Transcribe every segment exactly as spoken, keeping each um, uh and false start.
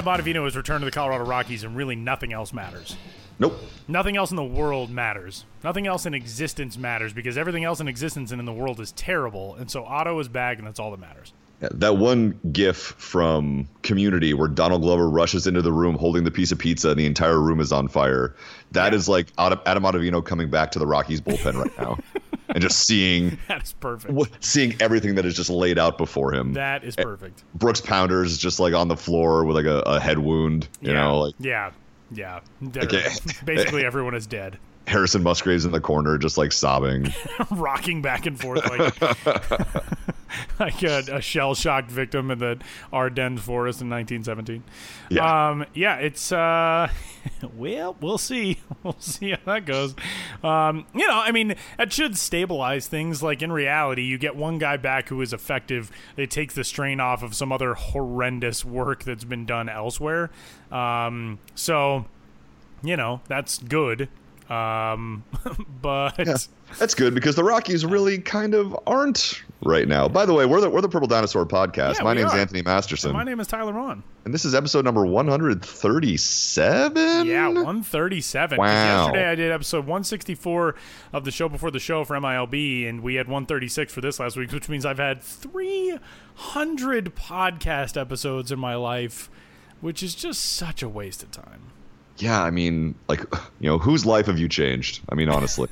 Ottavino has returned to the Colorado Rockies, and really nothing else matters. Nope. Nothing else in the world matters. Nothing else in existence matters because everything else in existence and in the world is terrible. And so Otto is back, and that's all that matters. Yeah, that one gif from Community where Donald Glover rushes into the room holding the piece of pizza and the entire room is on fire. That yeah. is like Adam Ottavino coming back to the Rockies bullpen right now and just seeing that is perfect. Seeing everything that is just laid out before him. That is perfect. Brooks Pounders just like on the floor with like a, a head wound. You yeah. know, like yeah. Yeah, okay. Basically everyone is dead. Harrison Musgraves in the corner, just like sobbing, rocking back and forth like like a, a shell-shocked victim in the Ardennes forest in nineteen seventeen. Yeah, um, yeah, it's uh, well, we'll see, we'll see how that goes. Um, you know, I mean, that should stabilize things. Like in reality, you get one guy back who is effective. It takes the strain off of some other horrendous work that's been done elsewhere. Um, so, you know, that's good. Um, but yeah, that's good because the Rockies really kind of aren't right now. By the way, we're the we're the Purple Dinosaur podcast. Yeah, my we name's are. Anthony Masterson. And my name is Tyler Ron. And this is episode number one hundred thirty-seven. Yeah, one thirty-seven. Wow. Yesterday I did episode one sixty-four of the show before the show for M I L B, and we had one thirty-six for this last week, which means I've had three hundred podcast episodes in my life, which is just such a waste of time. Yeah, I mean, like, you know, whose life have you changed? I mean, honestly.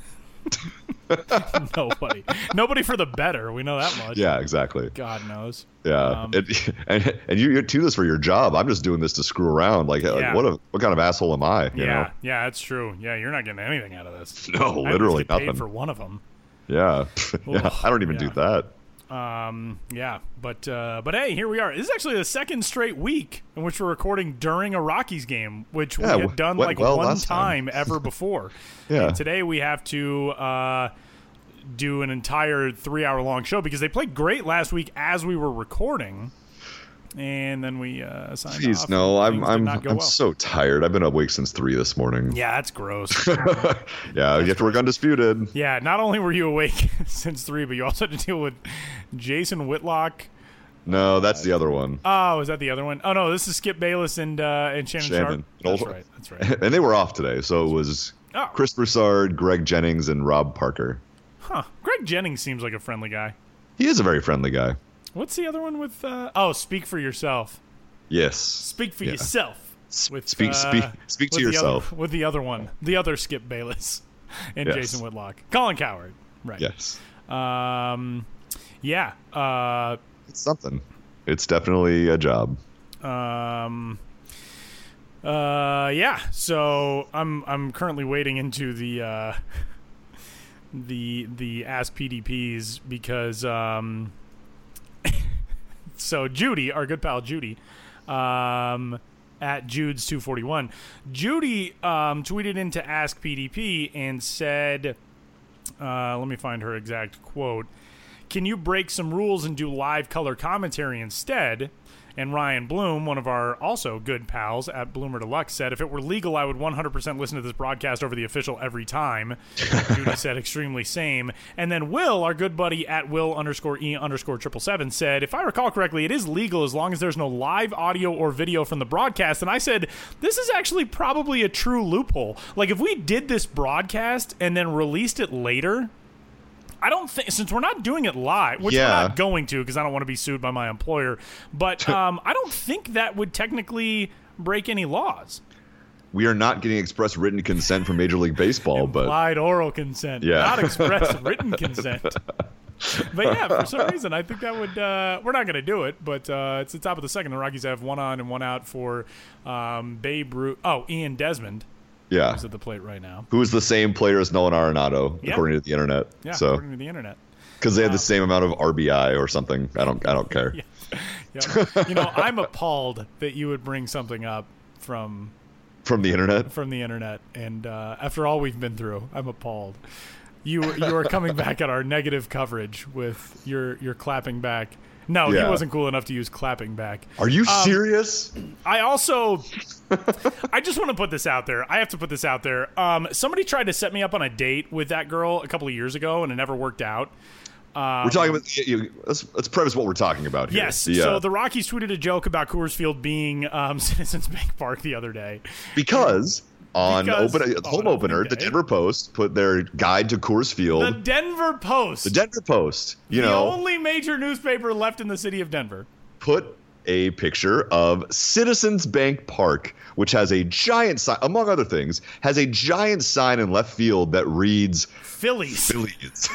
Nobody. Nobody for the better. We know that much. Yeah, exactly. God knows. Yeah. Um, and, and and you, you do this for your job. I'm just doing this to screw around. Like, yeah. like what a what kind of asshole am I? You yeah. know? Yeah, that's true. Yeah, you're not getting anything out of this. No, I literally get paid nothing. for one of them. Yeah. yeah. I don't even yeah. do that. Um, yeah, but uh, but hey, here we are. This is actually the second straight week in which we're recording during a Rockies game, which Yeah, we had done went like well one last time, time. ever before. Yeah. And today we have to uh, do an entire three-hour-long show because they played great last week as we were recording, and then we uh, signed Jeez, off. no, I'm Things did I'm not go I'm well. so tired. I've been awake since three this morning. Yeah, that's gross. yeah, you have to work Undisputed. Yeah, not only were you awake since three, but you also had to deal with Jason Whitlock. No, that's the other one. Oh, is that the other one? Oh no, this is Skip Bayless and uh, and Shannon, Shannon. Sharp. That's right. That's right. And they were off today, so it was Oh. Chris Broussard, Greg Jennings, and Rob Parker. Huh. Greg Jennings seems like a friendly guy. He is a very friendly guy. What's the other one with? Uh, oh, Speak for Yourself. Yes. Speak for Yeah. yourself. With, speak, uh, speak, speak to with the yourself. Other, with the other one, the other Skip Bayless and Yes. Jason Whitlock, Colin Cowherd. Right. Yes. Um. Yeah. Uh. It's something. It's definitely a job. Um. Uh. Yeah. So I'm I'm currently wading into the uh, the the Ask P D Ps because um. So Judy, our good pal Judy, um, at Jude's two forty-one, Judy um, tweeted into Ask P D P and said, uh, let me find her exact quote, "Can you break some rules and do live color commentary instead?" And Ryan Bloom, one of our also good pals at Bloomer Deluxe, said, "If it were legal, I would one hundred percent listen to this broadcast over the official every time." Judy said, "Extremely same." And then Will, our good buddy at Will underscore E underscore triple seven, said, "If I recall correctly, it is legal as long as there's no live audio or video from the broadcast." And I said, this is actually probably a true loophole. Like, if we did this broadcast and then released it later, I don't think, since we're not doing it live, which Yeah. we're not going to because I don't want to be sued by my employer, but um, I don't think that would technically break any laws. We are not getting express written consent from Major League Baseball, but Implied oral consent, Yeah. not express written consent. But yeah, for some reason, I think that would, uh, we're not going to do it, but uh, it's the top of the second. The Rockies have one on and one out for um, Babe Ruth. Oh, Ian Desmond. yeah. Who's at the plate right now. Who is the same player as Nolan Arenado, Yeah. according to the internet. Yeah, so according to the internet. because they had Uh, the same amount of R B I or something. I don't I don't care. Yeah. Yeah. You know, I'm appalled that you would bring something up from From the internet. from the internet, and uh, after all we've been through, I'm appalled. You you are coming back at our negative coverage with your your clapping back. No, Yeah. he wasn't cool enough to use clapping back. Are you Um, serious? I also, I just want to put this out there. I have to put this out there. Um, somebody tried to set me up on a date with that girl a couple of years ago, and it never worked out. Um, we're talking about. You, you, let's let's preface what we're talking about here. Yes. The, uh, so the Rockies tweeted a joke about Coors Field being um, Citizens Bank Park the other day because. On Because open, home on opener, opening the day. Denver Post put their guide to Coors Field. The Denver Post. The Denver Post, you the know, only major newspaper left in the city of Denver. put a picture of Citizens Bank Park, which has a giant sign, among other things, has a giant sign in left field that reads Phillies. Phillies.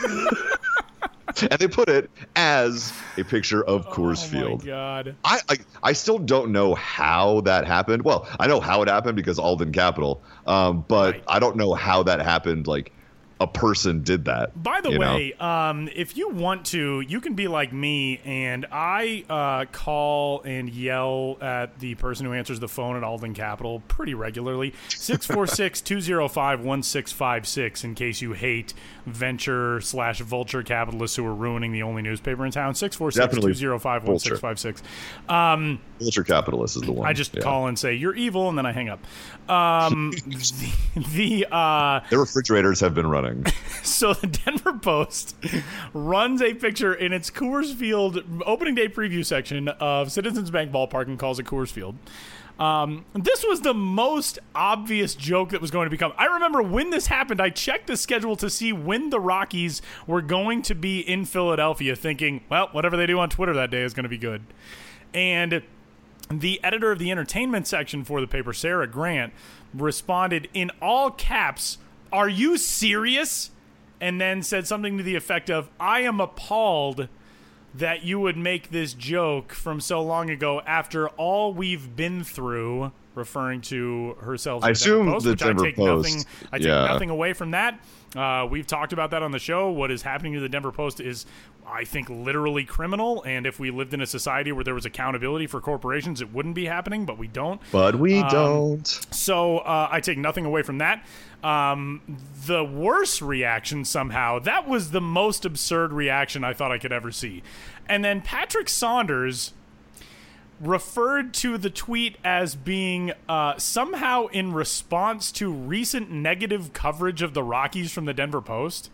And they put it as a picture of Coors oh Field. my God. I, I I still don't know how that happened. Well, I know how it happened because Alden Capital, um, but Right. I don't know how that happened. Like a person did that. By the you know? way, um, if you want to, you can be like me, and I uh, call and yell at the person who answers the phone at Alden Capital pretty regularly. six four six, two oh five, one six five six in case you hate venture slash vulture capitalists who are ruining the only newspaper in town. six four six, two oh five, one six five six. Um, Vulture Capitalist is the one. I just yeah. call and say, you're evil, and then I hang up. Um, the the uh, Their refrigerators have been running. So the Denver Post runs a picture in its Coors Field opening day preview section of Citizens Bank Ballpark and calls it Coors Field. Um, this was the most obvious joke that was going to become. I remember when this happened, I checked the schedule to see when the Rockies were going to be in Philadelphia, thinking, well, whatever they do on Twitter that day is going to be good. And the editor of the entertainment section for the paper, Sarah Grant, responded in all caps, "Are you serious?" And then said something to the effect of, "I am appalled that you would make this joke from so long ago after all we've been through," referring to herself. I as the Denver assume Post, the which Denver I take Post, Nothing, I take yeah. nothing away from that. Uh, we've talked about that on the show. What is happening to the Denver Post is, I think, literally criminal. And if we lived in a society where there was accountability for corporations, it wouldn't be happening. But we don't. But we Um, don't. So uh, I take nothing away from that. Um, the worst reaction somehow, that was the most absurd reaction I thought I could ever see. And then Patrick Saunders referred to the tweet as being uh, somehow in response to recent negative coverage of the Rockies from the Denver Post.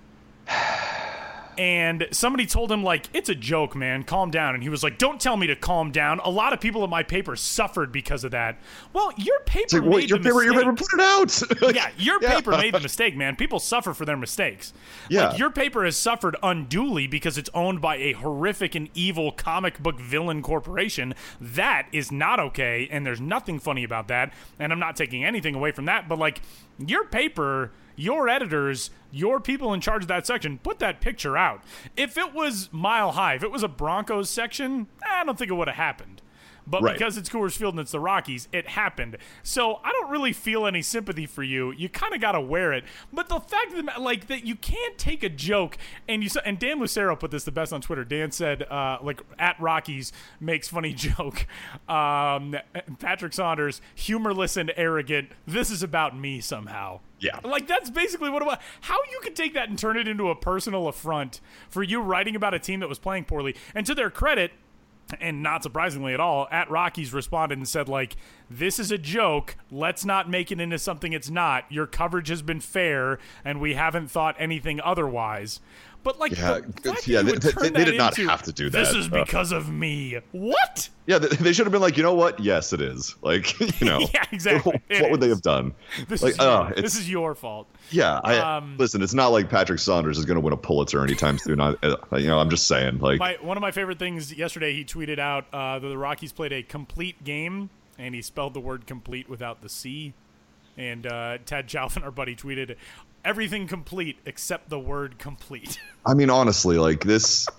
And somebody told him, like, it's a joke, man, calm down. And he was like, don't tell me to calm down. A lot of people in my paper suffered because of that. Well, your paper It's like, made what, your the paper, your mistake. paper put it out. Yeah, your Yeah. paper made the mistake, man. People suffer for their mistakes. Yeah. Like, your paper has suffered unduly because it's owned by a horrific and evil comic book villain corporation. That is not okay, and there's nothing funny about that. And I'm not taking anything away from that, but, like, your paper, your editors, your people in charge of that section, put that picture out. If it was Mile High, if it was a Broncos section, I don't think it would have happened. But Right. because it's Coors Field and it's the Rockies, it happened. So I don't really feel any sympathy for you. You kind of got to wear it. But the fact that, like, that you can't take a joke, and you and Dan Lucero put this the best on Twitter. Dan said, uh, like, at Rockies makes funny joke. Um, Patrick Saunders, humorless and arrogant. This is about me somehow. Yeah. Like, that's basically what it was. How you could take that and turn it into a personal affront for you writing about a team that was playing poorly. And to their credit, and not surprisingly at all, at Rockies responded and said, like, this is a joke. Let's not make it into something it's not. Your coverage has been fair, and we haven't thought anything otherwise. But, like, Yeah, the fact yeah, that you they- would they- turn they that did not into, have to do This that. is Uh. because of me. What? Yeah, they, they should have been like, you know what? Yes, it is. Like, you know. Yeah, exactly. What It would they is. have done? This, like, is, your, uh, it's, this is your fault. yeah. I um, listen. It's not like Patrick Saunders is going to win a Pulitzer anytime soon. I, uh, you know, I'm just saying. Like, My, one of my favorite things yesterday, he tweeted out uh, that the Rockies played a complete game, and he spelled the word complete without the C. And uh, Ted Jalvin, our buddy, tweeted, everything complete except the word complete. I mean, honestly, like this.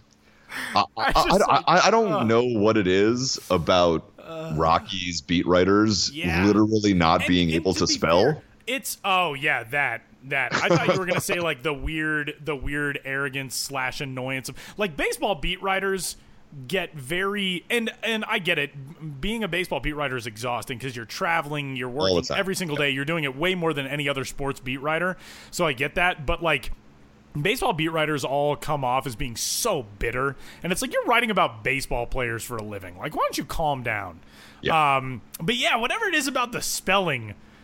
I, I, just I, like, I, I don't uh, know what it is about Rockies beat writers yeah. literally not And- being and able to, be spell. fair, it's oh yeah that that I thought you were gonna say like the weird the weird arrogance slash annoyance of like baseball beat writers get very and and I get it. Being a baseball beat writer is exhausting because you're traveling, you're All the working time. every single day. You're doing it way more than any other sports beat writer. So I get that, but like. Baseball beat writers all come off as being so bitter, and it's like you're writing about baseball players for a living. Like, why don't you calm down? Yeah. Um, but yeah, whatever it is about the spelling,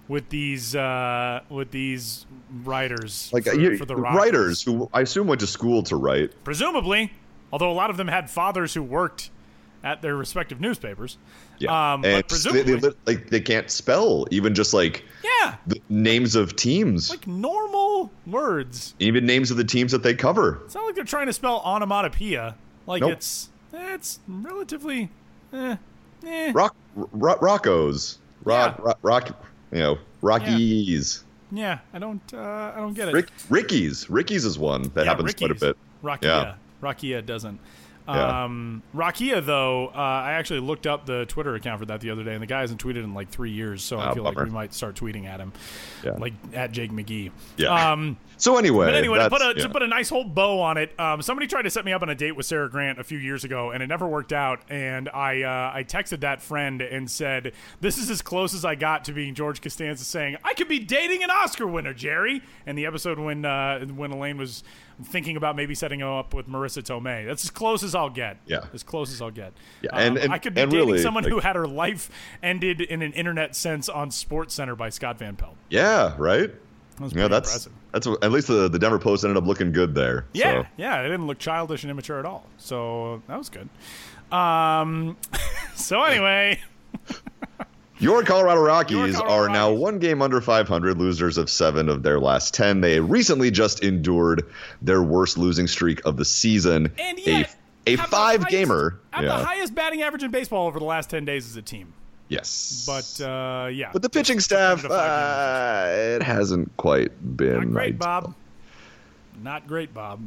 with these uh, with these writers Like for, you, for the Rockets. writers who I assume went to school to write. Presumably, although a lot of them had fathers who worked at their respective newspapers. Yeah, um, and but presumably, they, they, like they can't spell even just like yeah, the names of teams, like normal words. even names of the teams that they cover. It's not like they're trying to spell onomatopoeia. Like Nope. it's it's relatively, eh, eh. Rock, ro- Rockos, rock, Yeah. rock, rock, you know, Rockies, Yeah, I don't uh, I don't get it. Rick, Rickies. Rickies is one that Yeah, happens quite a Rickies. bit. Rakia. Yeah. Rakia doesn't. Yeah. Um, Rakia, though, uh, I actually looked up the Twitter account for that the other day, and the guy hasn't tweeted in like three years, so I Ah, feel like bummer. we might start tweeting at him, Yeah. like at Jake McGee. Yeah. Um, So anyway, but anyway, to put, a, that's- to yeah. put a nice whole bow on it, um, somebody tried to set me up on a date with Sarah Grant a few years ago, and it never worked out. And I uh, I texted that friend and said, "This is as close as I got to being George Costanza saying I could be dating an Oscar winner, Jerry." And the episode when uh, when Elaine was thinking about maybe setting him up with Marissa Tomei. That's as close as I'll get. Yeah. as close as I'll get. Yeah, Um, and- and- I could be and dating really, someone like- who had her life ended in an internet sense on Sports Center by Scott Van Pelt. Yeah, right. That was Yeah, pretty that's impressive. that's what- at least the the Denver Post ended up looking good there. Yeah, So. yeah, it didn't look childish and immature at all. So that was good. Um, so anyway, Your Colorado Rockies Your Colorado are now Rockies. one game under five hundred, losers of seven of their last ten. They recently just endured their worst losing streak of the season. and yet a a have the five highest- gamer. have Yeah. the highest batting average in baseball over the last ten days as a team. Yes. But uh, yeah, But the pitching staff, Under five uh, it hasn't quite been not great, ideal. Bob. Not great, Bob.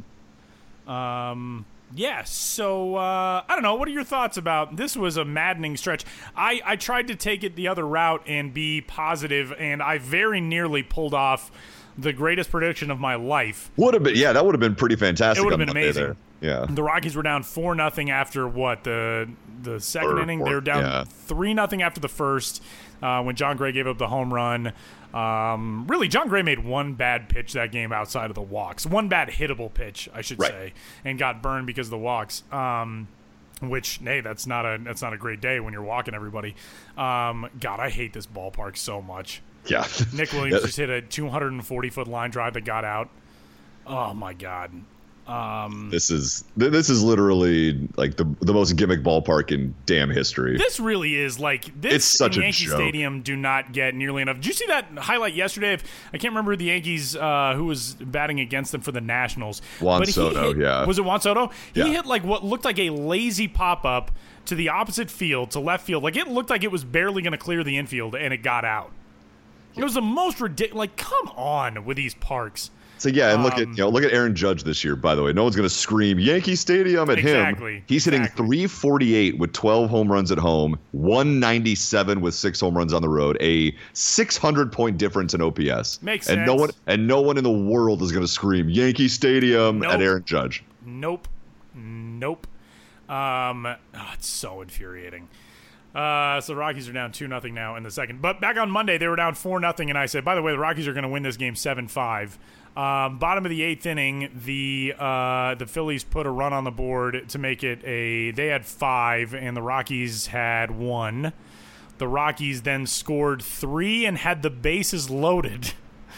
Um, yeah. So uh, I don't know. What are your thoughts about this? Was a maddening stretch. I I tried to take it the other route and be positive, and I very nearly pulled off the greatest prediction of my life. Would have been, yeah, that would have been pretty fantastic. It would have on been Monday amazing. There. Yeah. The Rockies were down four nothing after what the the second Or- inning. or- they were down yeah. three nothing after the first uh, when John Gray gave up the home run. Um, really, John Gray made one bad pitch that game outside of the walks. One bad hittable pitch, I should Right. say, and got burned because of the walks. Um, which, hey, that's not a that's not a great day when you're walking everybody. Um, God, I hate this ballpark so much. Yeah. Nick Williams just hit a two hundred forty foot line drive that got out. Oh my God. Um, This is th- this is literally like the the most gimmick ballpark in damn history. This really is like this. It's such in a Yankee joke. Stadium do not get nearly enough. Did you see that highlight yesterday? Of, I can't remember the Yankees uh, who was batting against them for the Nationals. Juan but he Soto, hit- yeah. Was it Juan Soto? He Yeah. hit like what looked like a lazy pop up to the opposite field, to left field. Like it looked like it was barely going to clear the infield, and it got out. It was the most ridiculous. Like, come on with these parks. So yeah, and look at Um, you know look at Aaron Judge this year. By the way, no one's going to scream Yankee Stadium at Exactly, him. He's hitting exactly. three forty-eight with twelve home runs at home, one ninety-seven with six home runs on the road, a six hundred point difference in O P S. Makes and no sense. one and no one in the world is going to scream Yankee Stadium Nope. at Aaron Judge. Nope. Nope. Um, oh, it's so infuriating. Uh, so the Rockies are down two nothing now in the second. But back on Monday, they were down four nothing, and I said, by the way, the Rockies are going to win this game seven five. Um, bottom of the eighth inning, the uh, the Phillies put a run on the board to make it a. They had five, and the Rockies had one. The Rockies then scored three and had the bases loaded.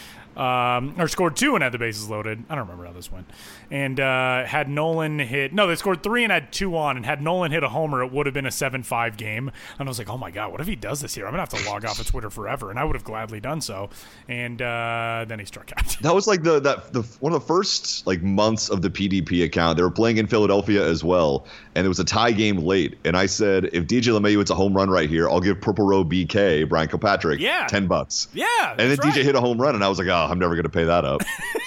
Um, or scored two and had the bases loaded. I don't remember how this went. And uh, had Nolan hit... No, they scored three and had two on. And had Nolan hit a homer, it would have been a seven five game. And I was like, oh, my God, what if he does this here? I'm going to have to log off of Twitter forever. And I would have gladly done so. And uh, then he struck out. That was like the that the one of the first like months of the P D P account. They were playing in Philadelphia as well, and it was a tie game late. And I said, if D J LeMahieu hits a home run right here, I'll give Purple Row B K Brian Kilpatrick Yeah. ten bucks. Yeah, And then that's D J right. hit a home run, and I was like, oh, I'm never going to pay that up.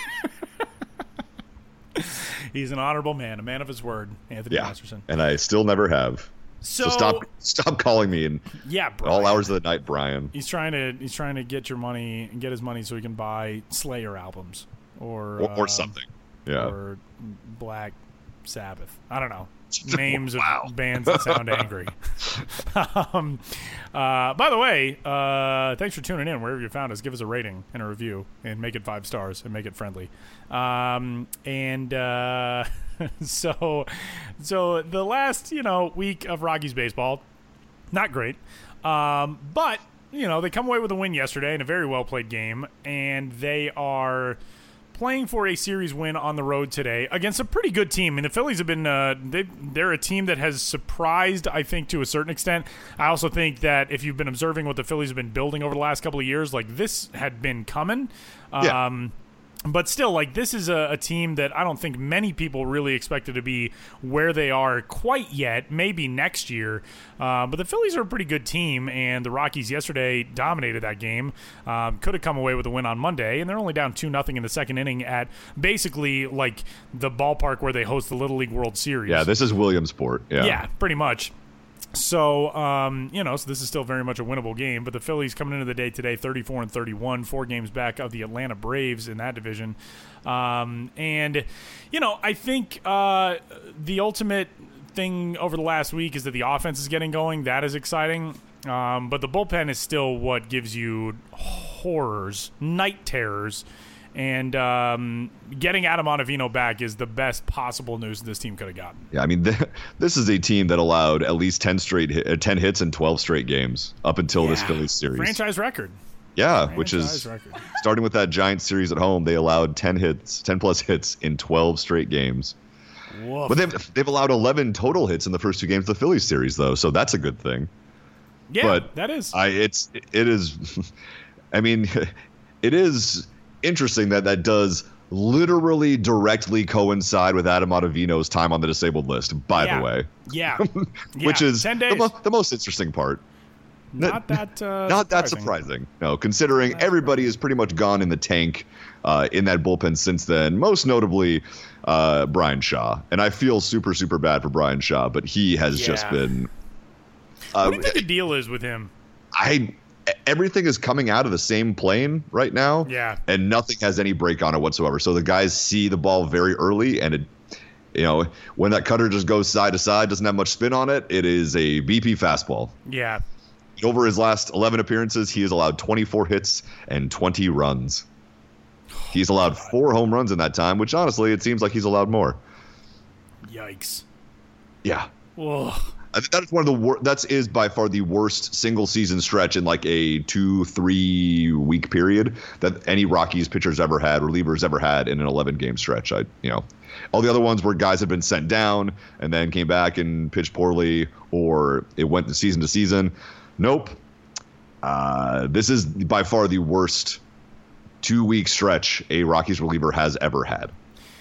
He's an honorable man, a man of his word, Anthony Yeah, Masterson. and I still never have. So, So stop stop calling me in yeah, Brian. all hours of the night, Brian. He's trying to he's trying to get your money and get his money so he can buy Slayer albums or Or, or uh, something. Yeah. or Black Sabbath. I don't know. Names Wow. of bands that sound angry. um, uh, by the way, uh, thanks for tuning in. Wherever you found us, give us a rating and a review, and make it five stars and make it friendly. Um, and uh, so, so the last you know week of Rockies baseball, not great. Um, but you know, they come away with a win yesterday in a very well played game, and they are playing for a series win on the road today against a pretty good team. I mean, the Phillies have been uh, they they're a team that has surprised, I think, to a certain extent. I also think that if you've been observing what the Phillies have been building over the last couple of years, like this had been coming. Yeah. Um, But still, like, this is a, a team that I don't think many people really expected to be where they are quite yet, maybe next year. Uh, but the Phillies are a pretty good team, and the Rockies yesterday dominated that game. Um, could have come away with a win on Monday, and they're only down two nothing in the second inning at basically, like, the ballpark where they host the Little League World Series. Yeah, this is Williamsport. Yeah, yeah pretty much. So, um, you know, so this is still very much a winnable game. But the Phillies coming into the day today, thirty-four and thirty-one, four games back of the Atlanta Braves in that division. Um, and, you know, I think uh, the ultimate thing over the last week is that the offense is getting going. That is exciting. Um, but the bullpen is still what gives you horrors, night terrors. And um, getting Adam Ottavino back is the best possible news this team could have gotten. Yeah, I mean, th- this is a team that allowed at least ten straight, hit, uh, ten hits in twelve straight games up until yeah. this Phillies series. Franchise record. Yeah, Franchise which is record. Starting with that Giants series at home. They allowed ten hits, ten plus hits in twelve straight games. Woof. But they've they've allowed eleven total hits in the first two games of the Phillies series, though, so that's a good thing. Yeah, but that is. I it's it is. I mean, it is. Interesting that that does literally directly coincide with Adam Ottavino's time on the disabled list, by yeah. the way. Yeah. Which yeah. is ten the, days. mo- the most interesting part. Not that uh, Not surprising. that surprising. No, considering Not everybody is pretty much gone in the tank uh, in that bullpen since then, most notably uh, Brian Shaw. And I feel super, super bad for Brian Shaw, but he has Yeah. just been... Uh, what do Uh, you think the deal is with him? I... Everything is coming out of the same plane right now, Yeah. and nothing has any break on it whatsoever. So the guys see the ball very early, and it, you know, when that cutter just goes side to side, doesn't have much spin on it, it is a B P fastball. Yeah. Over his last eleven appearances, he has allowed twenty-four hits and twenty runs. He's allowed four home runs in that time, which honestly, it seems like he's allowed more. Yikes. Yeah. Whoa. I think that's one of the wor- that's is by far the worst single season stretch in like a two three week period that any Rockies pitchers ever had, relievers ever had in an eleven game stretch. I you know, all the other ones where guys had been sent down and then came back and pitched poorly, or it went to season to season. Nope. Uh, this is by far the worst two week stretch a Rockies reliever has ever had.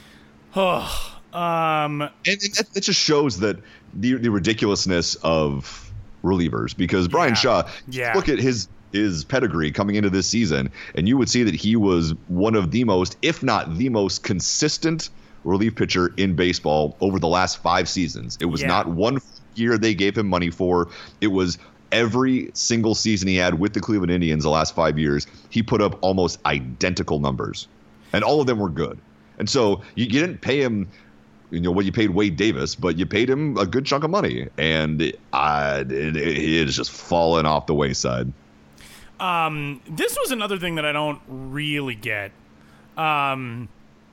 Oh. Um, and it, it just shows that the the ridiculousness of relievers, because Brian Yeah. Shaw, Yeah. look at his his pedigree coming into this season, and you would see that he was one of the most, if not the most consistent relief pitcher in baseball over the last five seasons. It was Yeah. not one year they gave him money for. It was every single season he had with the Cleveland Indians the last five years. He put up almost identical numbers, and all of them were good. And so you, you didn't pay him, you know, what you paid Wade Davis, but you paid him a good chunk of money, and it, uh, it, it has just fallen off the wayside. Um, this was another thing that I don't really get. Um,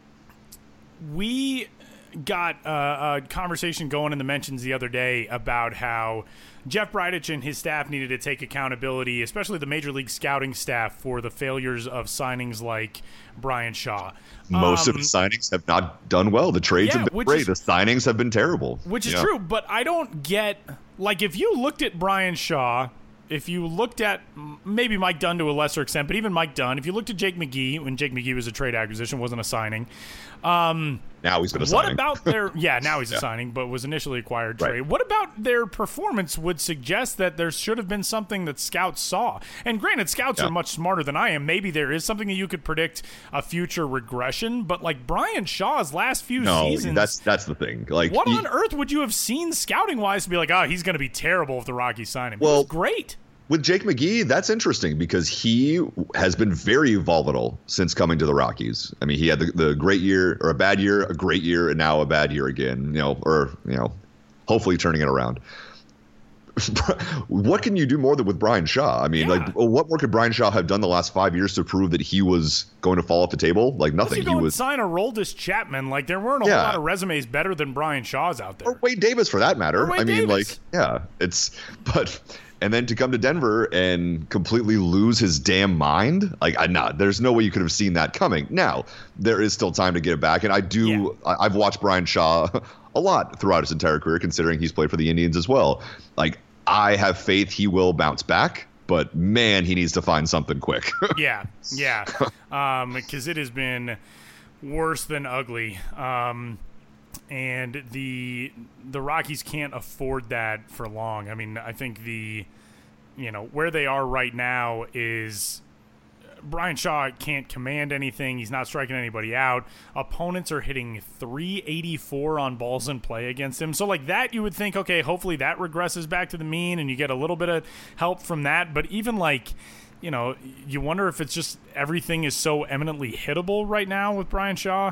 we got a, a conversation going in the mentions the other day about how Jeff Bridich and his staff needed to take accountability, especially the Major League scouting staff, for the failures of signings like Brian Shaw. Most um, of the signings have not done well. The trades yeah, have been which great. is- The signings have been terrible. Which is Yeah. true, but I don't get, like, if you looked at Brian Shaw, if you looked at m- maybe Mike Dunn to a lesser extent, but even Mike Dunn, if you looked at Jake McGee, when Jake McGee was a trade acquisition, wasn't a signing. Um, Now he's been a what signing. about their, yeah, now he's a Yeah. signing, but was initially acquired Right. trade. What about their performance would suggest that there should have been something that scouts saw? And granted, scouts Yeah. are much smarter than I am. Maybe there is something that you could predict a future regression, but like Brian Shaw's last few No, seasons. that's that's the thing. Like, What he- on earth would you have seen scouting wise to be like, oh, he's going to be terrible if the Rockies sign him? Well- He's great. with Jake McGee, that's interesting because he has been very volatile since coming to the Rockies. I mean, he had the, the great year or a bad year, a great year, and now a bad year again. You know, or you know, hopefully turning it around. What can you do more than with Brian Shaw? I mean, Yeah. like, what more could Brian Shaw have done the last five years to prove that he was going to fall off the table? Like Unless nothing. you He go and was, sign a Roldis Chapman. Like, there weren't a Yeah. whole lot of resumes better than Brian Shaw's out there. or Wade Davis for that matter. Or Wade I mean, Davis. like, yeah, it's but. and then to come to Denver and completely lose his damn mind. Like, I not there's no way you could have seen that coming. Now, there is still time to get it back, and I do. Yeah. I, I've watched Brian Shaw a lot throughout his entire career, considering he's played for the Indians as well. Like, I have faith he will bounce back, but man, he needs to find something quick. yeah, yeah, um, because it has been worse than ugly. Um, And the the Rockies can't afford that for long. I mean, I think the, you know, where they are right now is Brian Shaw can't command anything. He's not striking anybody out. Opponents are hitting three eighty-four on balls in play against him. So like that, you would think, okay, hopefully that regresses back to the mean and you get a little bit of help from that. But even like, you know, you wonder if it's just everything is so eminently hittable right now with Brian Shaw.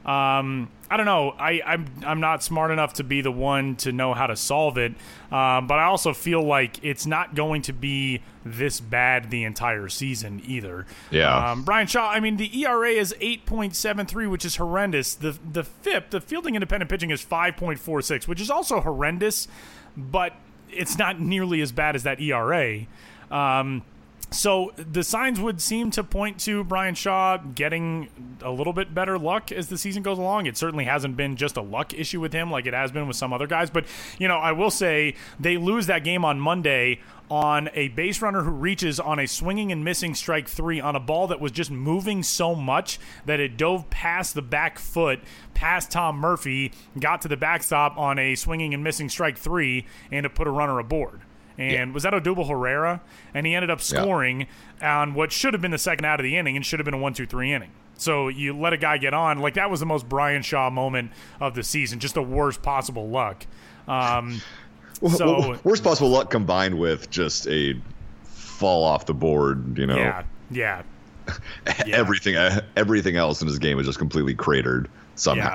Um, I don't know. I, I'm I'm not smart enough to be the one to know how to solve it, um, but I also feel like it's not going to be this bad the entire season either. Yeah. Um, Brian Shaw, I mean, the E R A is eight point seven three, which is horrendous. The the F I P, the fielding independent pitching, is five point four six, which is also horrendous, but it's not nearly as bad as that E R A. Um, So the signs would seem to point to Brian Shaw getting a little bit better luck as the season goes along. It certainly hasn't been just a luck issue with him like it has been with some other guys. But, you know, I will say they lose that game on Monday on a base runner who reaches on a swinging and missing strike three on a ball that was just moving so much that it dove past the back foot, past Tom Murphy, got to the backstop on a swinging and missing strike three, and it put a runner aboard. And yeah. was that Odubel Herrera? And he ended up scoring yeah. on what should have been the second out of the inning and should have been a one two three inning. So you let a guy get on. Like, that was the most Brian Shaw moment of the season, just the worst possible luck. Um, well, so well, worst possible luck combined with just a fall off the board, you know. Yeah, yeah. yeah. everything, everything else in his game is just completely cratered somehow. Yeah.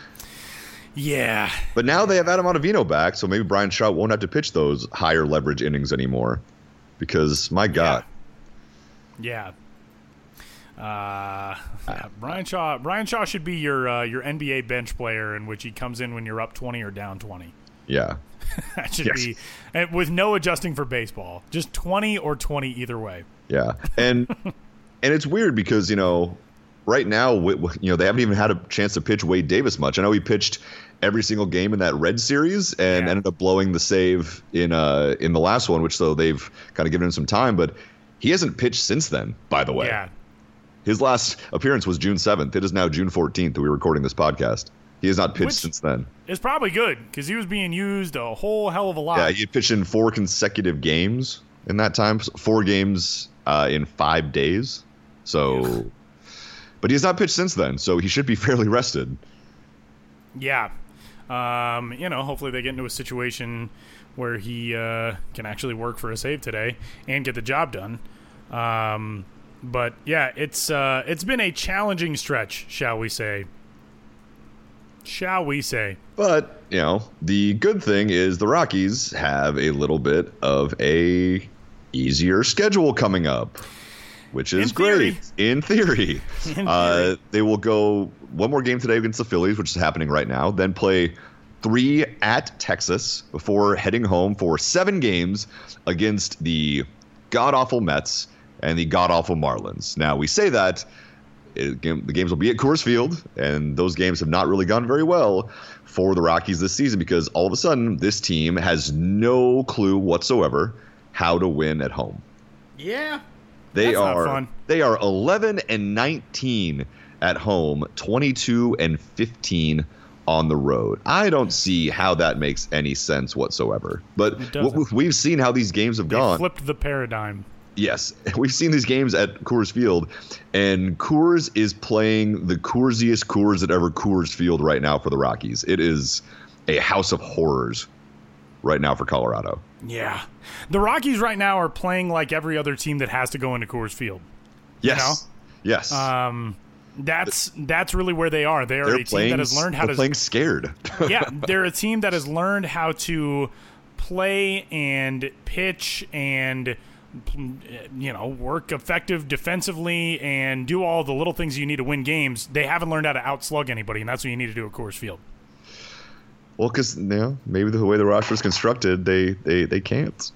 Yeah. But now they have Adam Ottavino back, so maybe Brian Shaw won't have to pitch those higher leverage innings anymore. Because, my God. Yeah. yeah. Uh, yeah. Brian Shaw Brian Shaw should be your uh, your N B A bench player, in which he comes in when you're up twenty or down twenty. Yeah. That should yes. be, and with no adjusting for baseball. Just twenty or twenty either way. Yeah. And and it's weird because, you know, right now, you know, they haven't even had a chance to pitch Wade Davis much. I know he pitched every single game in that Red series and yeah. ended up blowing the save in uh in the last one, which so they've kind of given him some time, but he hasn't pitched since then, by the way. Yeah. His last appearance was June seventh. It is now June fourteenth that we're recording this podcast. He has not pitched which since then. It's probably good because he was being used a whole hell of a lot. Yeah, he had pitched in four consecutive games in that time, four games uh, in five days. So... Yeah. But he has not pitched since then, so he should be fairly rested. Yeah. Um, you know, hopefully they get into a situation where he uh, can actually work for a save today and get the job done. Um, but, yeah, it's uh, it's been a challenging stretch, shall we say. Shall we say. But, you know, the good thing is the Rockies have a little bit of a easier schedule coming up. Which is in theory. great, in theory. In theory. Uh, they will go one more game today against the Phillies, which is happening right now, then play three at Texas before heading home for seven games against the god-awful Mets and the god-awful Marlins. Now, we say that it, the games will be at Coors Field, and those games have not really gone very well for the Rockies this season because all of a sudden this team has no clue whatsoever how to win at home. Yeah. They That's are not fun. They are eleven and nineteen at home, twenty-two and fifteen on the road. I don't see how that makes any sense whatsoever. But w- we've seen how these games have they gone. Flipped the paradigm. Yes, we've seen these games at Coors Field, and Coors is playing the Coorsiest Coors that ever Coors Field right now for the Rockies. It is a house of horrors right now for Colorado. Yeah. The Rockies right now are playing like every other team that has to go into Coors Field. Yes. You know? Yes. Um, that's that's really where they are. They are they're a playing, team that has learned how they're to playing scared. Yeah, they're a team that has learned how to play and pitch and you know work effective defensively and do all the little things you need to win games. They haven't learned how to outslug anybody, and that's what you need to do at Coors Field. Well, because you know, maybe the way the roster is constructed, they they they can't.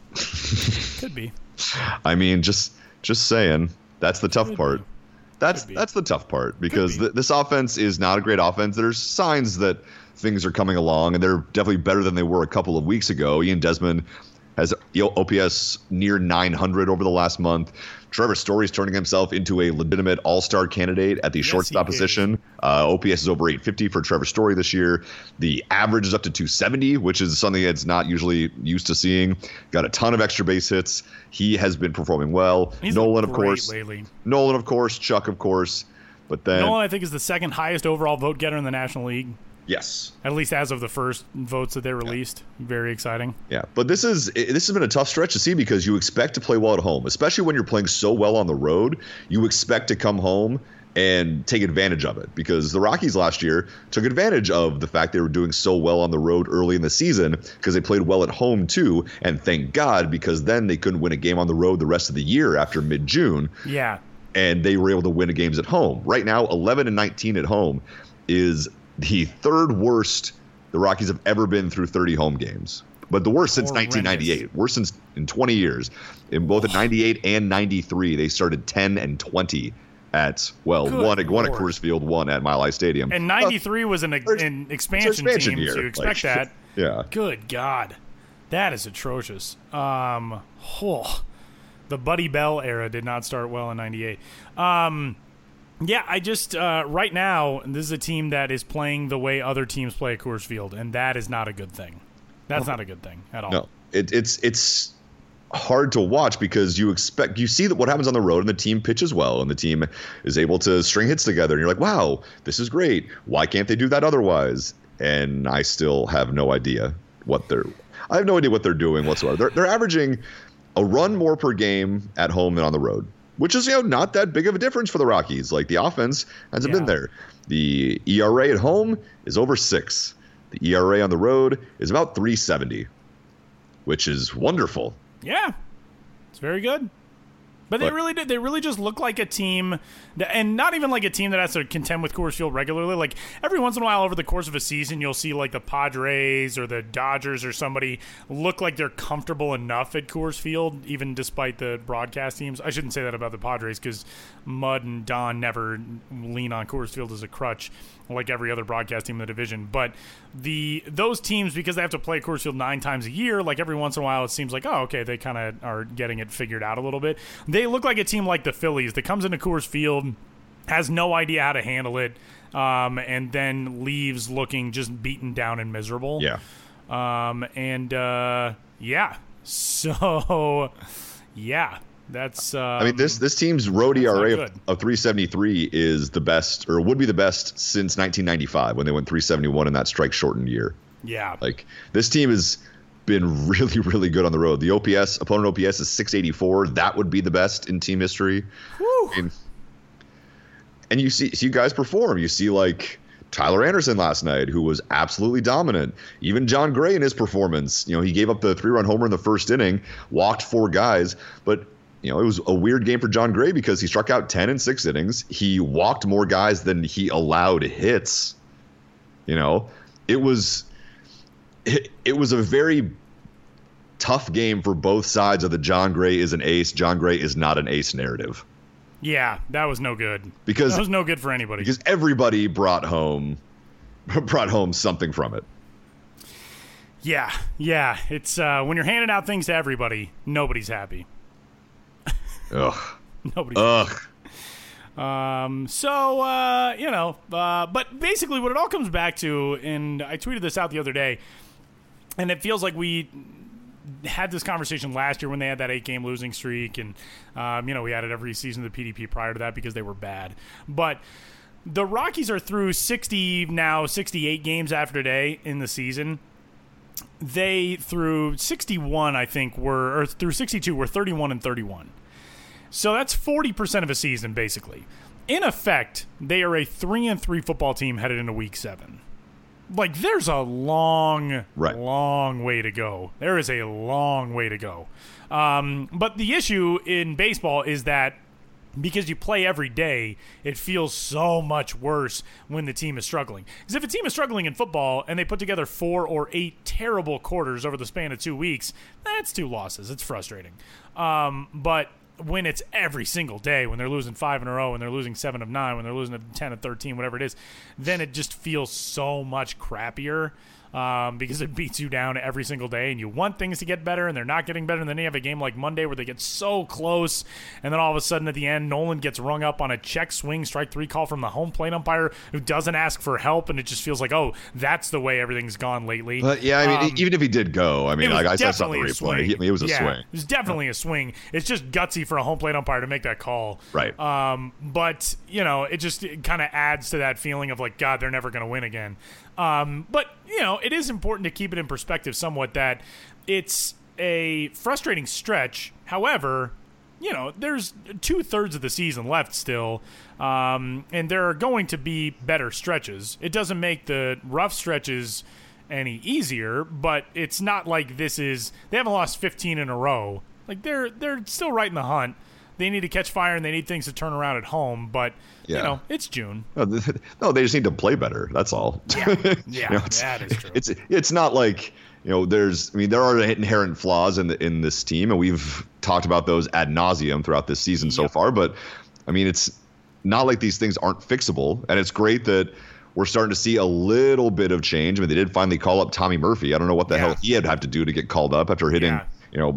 Could be. I mean, just just saying. That's the tough Could part. be. That's be. that's the tough part because be. th- this offense is not a great offense. There's signs that things are coming along, and they're definitely better than they were a couple of weeks ago. Ian Desmond has O P S near nine hundred over the last month. Trevor Story's turning himself into a legitimate all-star candidate at the Yes, shortstop he is. position. Uh, O P S is over eight fifty for Trevor Story this year. The average is up to two seventy, which is something that's not usually used to seeing. Got a ton of extra base hits. He has been performing well. He's Nolan, looked of great course. lately. Nolan, of course. Chuck, of course. But then, Nolan, I think, is the second highest overall vote getter in the National League. yes. At least as of the first votes that they released. Very exciting. Yeah, but this is this has been a tough stretch to see because you expect to play well at home, especially when you're playing so well on the road. You expect to come home and take advantage of it because the Rockies last year took advantage of the fact they were doing so well on the road early in the season because they played well at home too. And thank God, because then they couldn't win a game on the road the rest of the year after mid-June. Yeah. And they were able to win the games at home. Right now, eleven and nineteen at home is the third worst the Rockies have ever been through thirty home games. But the worst since Horrendous. nineteen ninety-eight. Worst since in twenty years. In both at ninety-eight and ninety-three, they started ten and twenty at, well, Good one, at- one at Lord. Coors Field, one at Mile High Stadium. And ninety-three was an, There's- an it's expansion, expansion team, year. so you expect Like, that. Yeah. Good God. That is atrocious. Um, oh, the Buddy Bell era did not start well in ninety-eight. Um, yeah, I just, uh, right now, this is a team that is playing the way other teams play at Coors Field, and that is not a good thing. That's not a good thing at all. No, it, it's it's hard to watch because you expect you see that what happens on the road and the team pitches well and the team is able to string hits together and you're like, wow, this is great. Why can't they do that otherwise? And I still have no idea what they're. I have no idea what they're doing whatsoever. They're they're averaging a run more per game at home than on the road, which is you know not that big of a difference for the Rockies. Like the offense hasn't Yeah. been there. The E R A at home is over six. The E R A on the road is about three seventy, which is wonderful. Yeah, it's very good. But they But- really did. They really just look like a team, that, and not even like a team that has to contend with Coors Field regularly. Like every once in a while over the course of a season, you'll see like the Padres or the Dodgers or somebody look like they're comfortable enough at Coors Field, even despite the broadcast teams. I shouldn't say that about the Padres because Mud and Don never lean on Coors Field as a crutch like every other broadcast team in the division. But the those teams, because they have to play Coors Field nine times a year, like every once in a while it seems like, oh, okay, they kind of are getting it figured out a little bit. They look like a team like the Phillies that comes into Coors Field, has no idea how to handle it, um, and then leaves looking just beaten down and miserable. Yeah. Um, and uh, yeah, so yeah, that's. Um, I mean, this this team's road that's E R not A good. of, of three seventy-three is the best, or would be the best since nineteen ninety-five when they went three seventy-one in that strike shortened year. yeah, Like this team has been really, really good on the road. The O P S, opponent O P S is six eighty-four. That would be the best in team history. Whew. I mean, and you see, see guys perform. You see like Tyler Anderson last night, who was absolutely dominant. Even John Gray in his performance, you know, he gave up the three-run homer in the first inning, walked four guys, but you know, it was a weird game for John Gray because he struck out ten in six innings. He walked more guys than he allowed hits. You know, it was it, it was a very tough game for both sides of the John Gray is an ace, John Gray is not an ace narrative. yeah, that was no good. Because that was no good for anybody. because everybody brought home brought home something from it. Yeah, yeah, it's uh, when you're handing out things to everybody, nobody's happy. Ugh. Nobody's Ugh. Um, so, uh, you know, uh, but basically what it all comes back to, and I tweeted this out the other day, and it feels like we had this conversation last year when they had that eight-game losing streak, and, um, you know, we had it every season of the P D P prior to that because they were bad. But the Rockies are through sixty, now sixty-eight games after today in the season. They, through sixty-one, I think, were, or through sixty-two, were thirty-one and thirty-one. So that's forty percent of a season, basically. In effect, they are a three and three football team headed into week seven. Like, there's a long, Right. long way to go. There is a long way to go. Um, but the issue in baseball is that because you play every day, it feels so much worse when the team is struggling. Because if a team is struggling in football and they put together four or eight terrible quarters over the span of two weeks, that's two losses. It's frustrating. Um, but when it's every single day, when they're losing five in a row, when they're losing seven of nine, when they're losing ten of thirteen, whatever it is, then it just feels so much crappier. Um, because it beats you down every single day, and you want things to get better, and they're not getting better. And then you have a game like Monday where they get so close, and then all of a sudden at the end, Nolan gets rung up on a check swing, strike three call from the home plate umpire who doesn't ask for help, and it just feels like, oh, that's the way everything's gone lately. But yeah, I mean, um, even if he did go, I mean, like I saw the replay. Swing. He, I mean, it was a yeah, swing. It was definitely a swing. It's just gutsy for a home plate umpire to make that call. Right. Um, but, you know, it just kind of adds to that feeling of like, God, they're never going to win again. Um, but, you know, it is important to keep it in perspective somewhat that it's a frustrating stretch. However, you know, there's two-thirds of the season left still, um, and there are going to be better stretches. It doesn't make the rough stretches any easier, but it's not like this is – they haven't lost fifteen in a row. Like, they're they're still right in the hunt. They need to catch fire, and they need things to turn around at home, but – yeah. You know, it's June. No, they just need to play better. That's all. Yeah, yeah, you know, it's, that is true. It's it's not like, you know, there's, I mean, there are inherent flaws in the, in this team, and we've talked about those ad nauseum throughout this season yep. so far. But I mean, it's not like these things aren't fixable, and it's great that we're starting to see a little bit of change. I mean, they did finally call up Tommy Murphy. I don't know what the yeah. hell he had have to do to get called up after hitting, yeah. you know,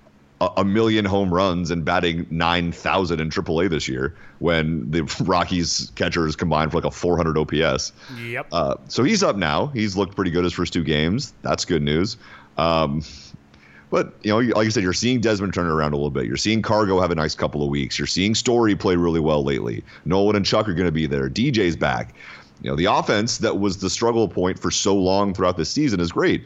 a million home runs and batting nine thousand in triple A this year when the Rockies catchers combined for like a four hundred O P S. Yep. Uh, so he's up now. He's looked pretty good his first two games. That's good news. Um, but, you know, like I said, you're seeing Desmond turn it around a little bit. You're seeing Cargo have a nice couple of weeks. You're seeing Story play really well lately. Nolan and Chuck are going to be there. D J's back. You know, the offense that was the struggle point for so long throughout the season is great.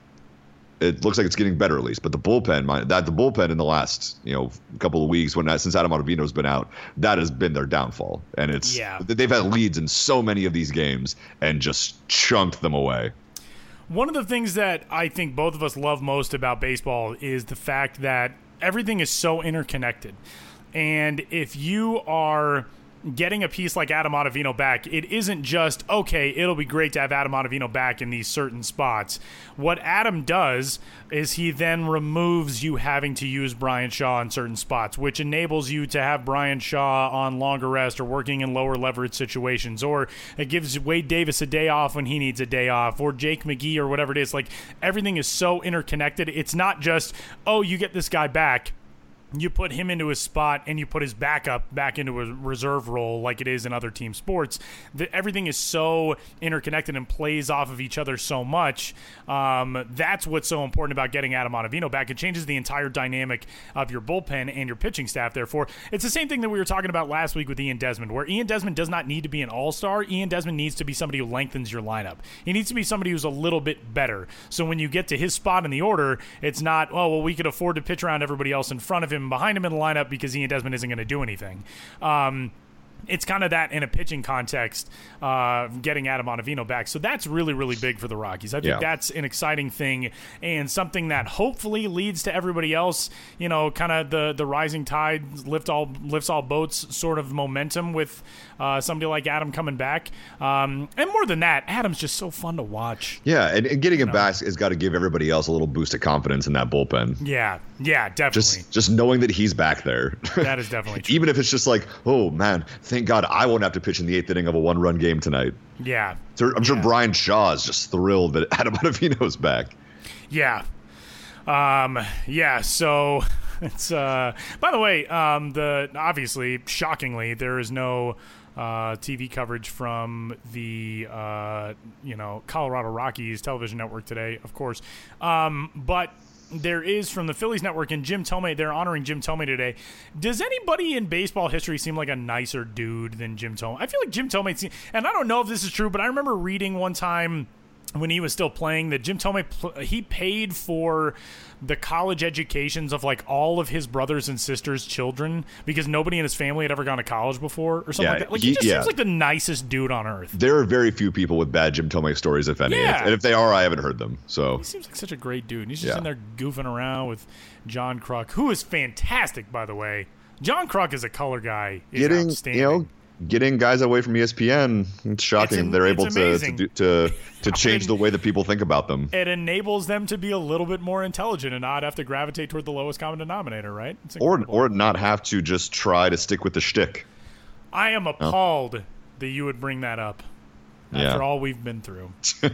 It looks like it's getting better at least, but the bullpen, my, that the bullpen in the last you know couple of weeks when that, since Adam Ottavino's been out, that has been their downfall, and it's yeah. they've had leads in so many of these games and just chunked them away. One of the things that I think both of us love most about baseball is the fact that everything is so interconnected, and if you are getting a piece like Adam Ottavino back, it isn't just, okay, it'll be great to have Adam Ottavino back in these certain spots. What Adam does is he then removes you having to use Brian Shaw in certain spots, which enables you to have Brian Shaw on longer rest or working in lower leverage situations, or it gives Wade Davis a day off when he needs a day off, or Jake McGee or whatever it is. Like, everything is so interconnected. It's not just, oh, you get this guy back, you put him into his spot and you put his backup back into a reserve role like it is in other team sports. The, everything is so interconnected and plays off of each other so much. Um, that's what's so important about getting Adam Ottavino back. It changes the entire dynamic of your bullpen and your pitching staff. Therefore, it's the same thing that we were talking about last week with Ian Desmond, where Ian Desmond does not need to be an all-star. Ian Desmond needs to be somebody who lengthens your lineup. He needs to be somebody who's a little bit better. So when you get to his spot in the order, it's not, oh, well, we could afford to pitch around everybody else in front of him, behind him in the lineup, because Ian Desmond isn't going to do anything. Um, it's kind of that in a pitching context, uh, getting Adam Ottavino back. So that's really, really big for the Rockies. I think yeah. that's an exciting thing and something that hopefully leads to everybody else, you know, kind of the, the rising tide lift all lifts all boats sort of momentum with uh, somebody like Adam coming back. Um, and more than that, Adam's just so fun to watch. Yeah, and, and getting him know? back has got to give everybody else a little boost of confidence in that bullpen. Yeah, yeah, definitely. Just, just knowing that he's back there. That is definitely true. Even if it's just like, oh, man, thank God I won't have to pitch in the eighth inning of a one-run game tonight. Yeah. So I'm sure yeah. Brian Shaw is just thrilled that Adam Ottavino's back. Yeah. Um, yeah, so it's uh by the way, um the obviously shockingly there is no uh T V coverage from the uh you know Colorado Rockies television network today, of course. Um but there is from the Phillies network, and Jim Thome, they're honoring Jim Thome today. Does anybody in baseball history seem like a nicer dude than Jim Thome? I feel like Jim Thome, and I don't know if this is true, but I remember reading one time when he was still playing that Jim Thome, he paid for the college educations of like all of his brothers and sisters' children because nobody in his family had ever gone to college before or something yeah, like that. Like he, he just yeah. seems like the nicest dude on earth. There are very few people with bad Jim Thome stories, if any. Yeah. And if they are, I haven't heard them. So he seems like such a great dude. He's just yeah. in there goofing around with John Kruk, who is fantastic, by the way. John Kruk as a color guy is getting, outstanding. You know, getting guys away from E S P N. It's shocking. It's, They're it's able to to, do, to to change the way that people think about them. It enables them to be a little bit more intelligent and not have to gravitate toward the lowest common denominator, right? Or or not have to just try to stick with the shtick. I am appalled oh. that you would bring that up. After yeah. all we've been through.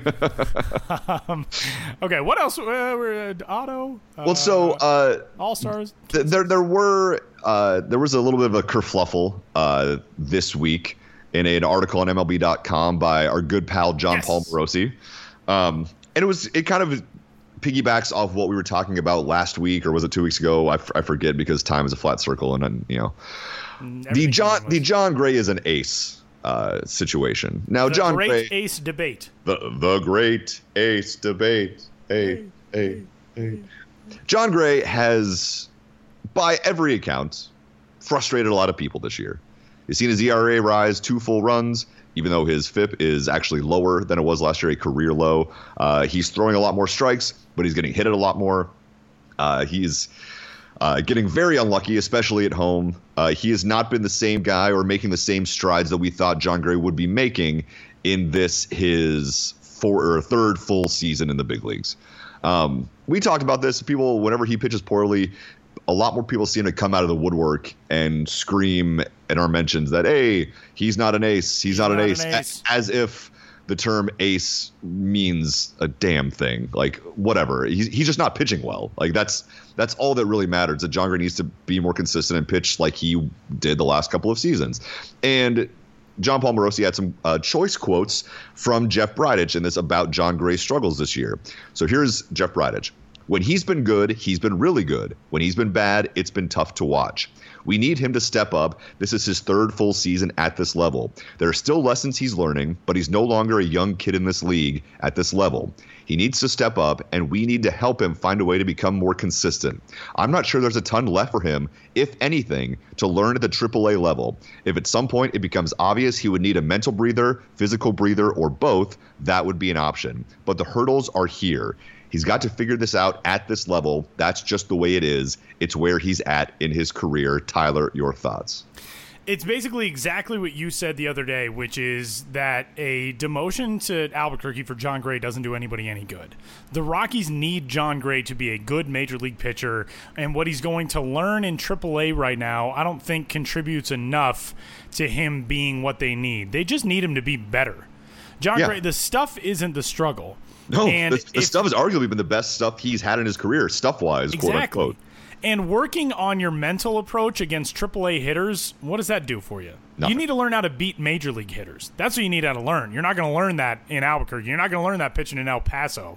um, okay, what else? Uh, we're uh, Otto. Uh, well, so uh, All Stars. Th- there, there were uh, there was a little bit of a kerfluffle uh, this week in an article on M L B dot com by our good pal John yes. Paul Morosi, um, and it was it kind of piggybacks off what we were talking about last week, or was it two weeks ago? I, f- I forget because time is a flat circle, and then you know Everything the John the John Gray is an ace. Uh, situation. Now, the John great Gray, ace debate. The the great ace debate. Hey, hey, hey. John Gray has, by every account, frustrated a lot of people this year. He's seen his E R A rise two full runs, even though his F I P is actually lower than it was last year, a career low. Uh, he's throwing a lot more strikes, but he's getting hit it a lot more. Uh, he's Uh, getting very unlucky, especially at home. Uh, he has not been the same guy or making the same strides that we thought John Gray would be making in this his four or third full season in the big leagues. Um, we talked about this. People, whenever he pitches poorly, a lot more people seem to come out of the woodwork and scream in our mentions that, hey, he's not an ace. He's, he's not, not an, ace. an ace. A- as if the term ace means a damn thing. Like, whatever. He's, he's just not pitching well. Like, that's that's all that really matters. That John Gray needs to be more consistent and pitch like he did the last couple of seasons. And John Paul Morosi had some uh, choice quotes from Jeff Bridich in this about John Gray's struggles this year. So here's Jeff Bridich. When he's been good, he's been really good. When he's been bad, it's been tough to watch. We need him to step up. This is his third full season at this level. There are still lessons he's learning, but he's no longer a young kid in this league at this level. He needs to step up, and we need to help him find a way to become more consistent. I'm not sure there's a ton left for him, if anything, to learn at the triple A level. If at some point it becomes obvious he would need a mental breather, physical breather, or both, that would be an option. But the hurdles are here. He's got to figure this out at this level. That's just the way it is. It's where he's at in his career. Tyler, your thoughts? It's basically exactly what you said the other day, which is that a demotion to Albuquerque for John Gray doesn't do anybody any good. The Rockies need John Gray to be a good major league pitcher, and what he's going to learn in triple A right now, I don't think contributes enough to him being what they need. They just need him to be better. John yeah. Gray, the stuff isn't the struggle. No, and the, the stuff has arguably been the best stuff he's had in his career, stuff-wise, exactly. quote-unquote. And working on your mental approach against triple A hitters, what does that do for you? Nothing. You need to learn how to beat major league hitters. That's what you need how to learn. You're not going to learn that in Albuquerque. You're not going to learn that pitching in El Paso.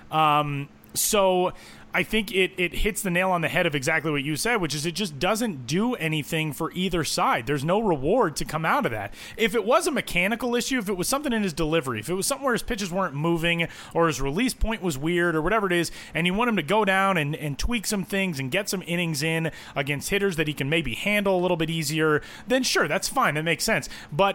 Um, so I think it, it hits the nail on the head of exactly what you said, which is it just doesn't do anything for either side. There's no reward to come out of that. If it was a mechanical issue, if it was something in his delivery, if it was something where his pitches weren't moving or his release point was weird or whatever it is, and you want him to go down and, and tweak some things and get some innings in against hitters that he can maybe handle a little bit easier, then sure, that's fine. That makes sense. But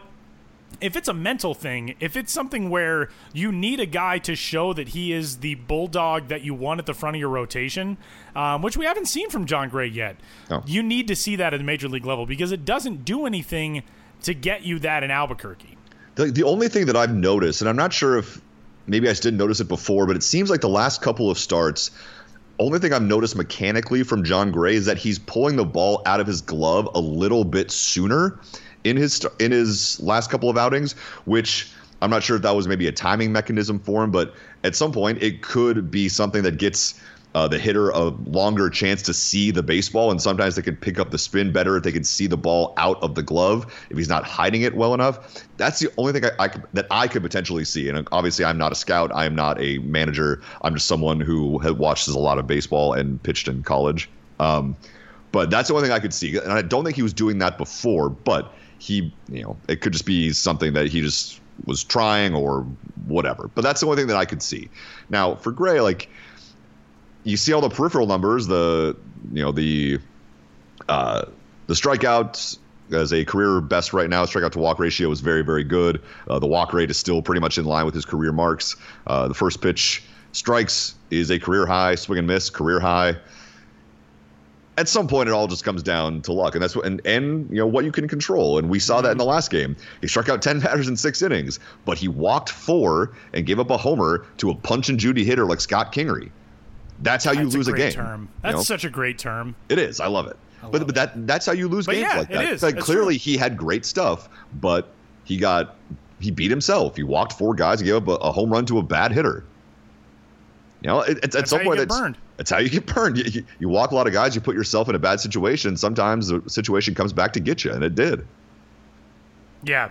if it's a mental thing, if it's something where you need a guy to show that he is the bulldog that you want at the front of your rotation, um, which we haven't seen from John Gray yet, no. you need to see that at the major league level because it doesn't do anything to get you that in Albuquerque. The, the only thing that I've noticed, and I'm not sure if maybe I just didn't notice it before, but it seems like the last couple of starts, only thing I've noticed mechanically from John Gray is that he's pulling the ball out of his glove a little bit sooner in his in his last couple of outings, which I'm not sure if that was maybe a timing mechanism for him, but at some point it could be something that gets uh, the hitter a longer chance to see the baseball, and sometimes they could pick up the spin better if they could see the ball out of the glove if he's not hiding it well enough. That's the only thing I, I that I could potentially see, and obviously I'm not a scout, I am not a manager, I'm just someone who had watched a lot of baseball and pitched in college. Um, but that's the only thing I could see, and I don't think he was doing that before, but he, you know, it could just be something that he just was trying or whatever. But that's the only thing that I could see. Now, for Gray, like, you see all the peripheral numbers, the, you know, the uh, the strikeouts as a career best right now. Strikeout to walk ratio is very, very good. Uh, the walk rate is still pretty much in line with his career marks. Uh, the first pitch strikes is a career high. Swing and miss, career high. at some point, it all just comes down to luck, and that's what and, and you know what you can control. And we saw that in the last game. He struck out ten batters in six innings, but he walked four and gave up a homer to a punch and Judy hitter like Scott Kingery. That's how you that's lose a, a, great game. Term. That's you know? such a great term. It is. I love it. I love but but it. that that's how you lose but games yeah, like that. It is. Like, that's clearly, true. he had great stuff, but he got he beat himself. He walked four guys and gave up a, a home run to a bad hitter. You know, it, it's at some point it's burned. That's how you get burned. You, you, you walk a lot of guys, you put yourself in a bad situation. Sometimes the situation comes back to get you, and it did. Yeah.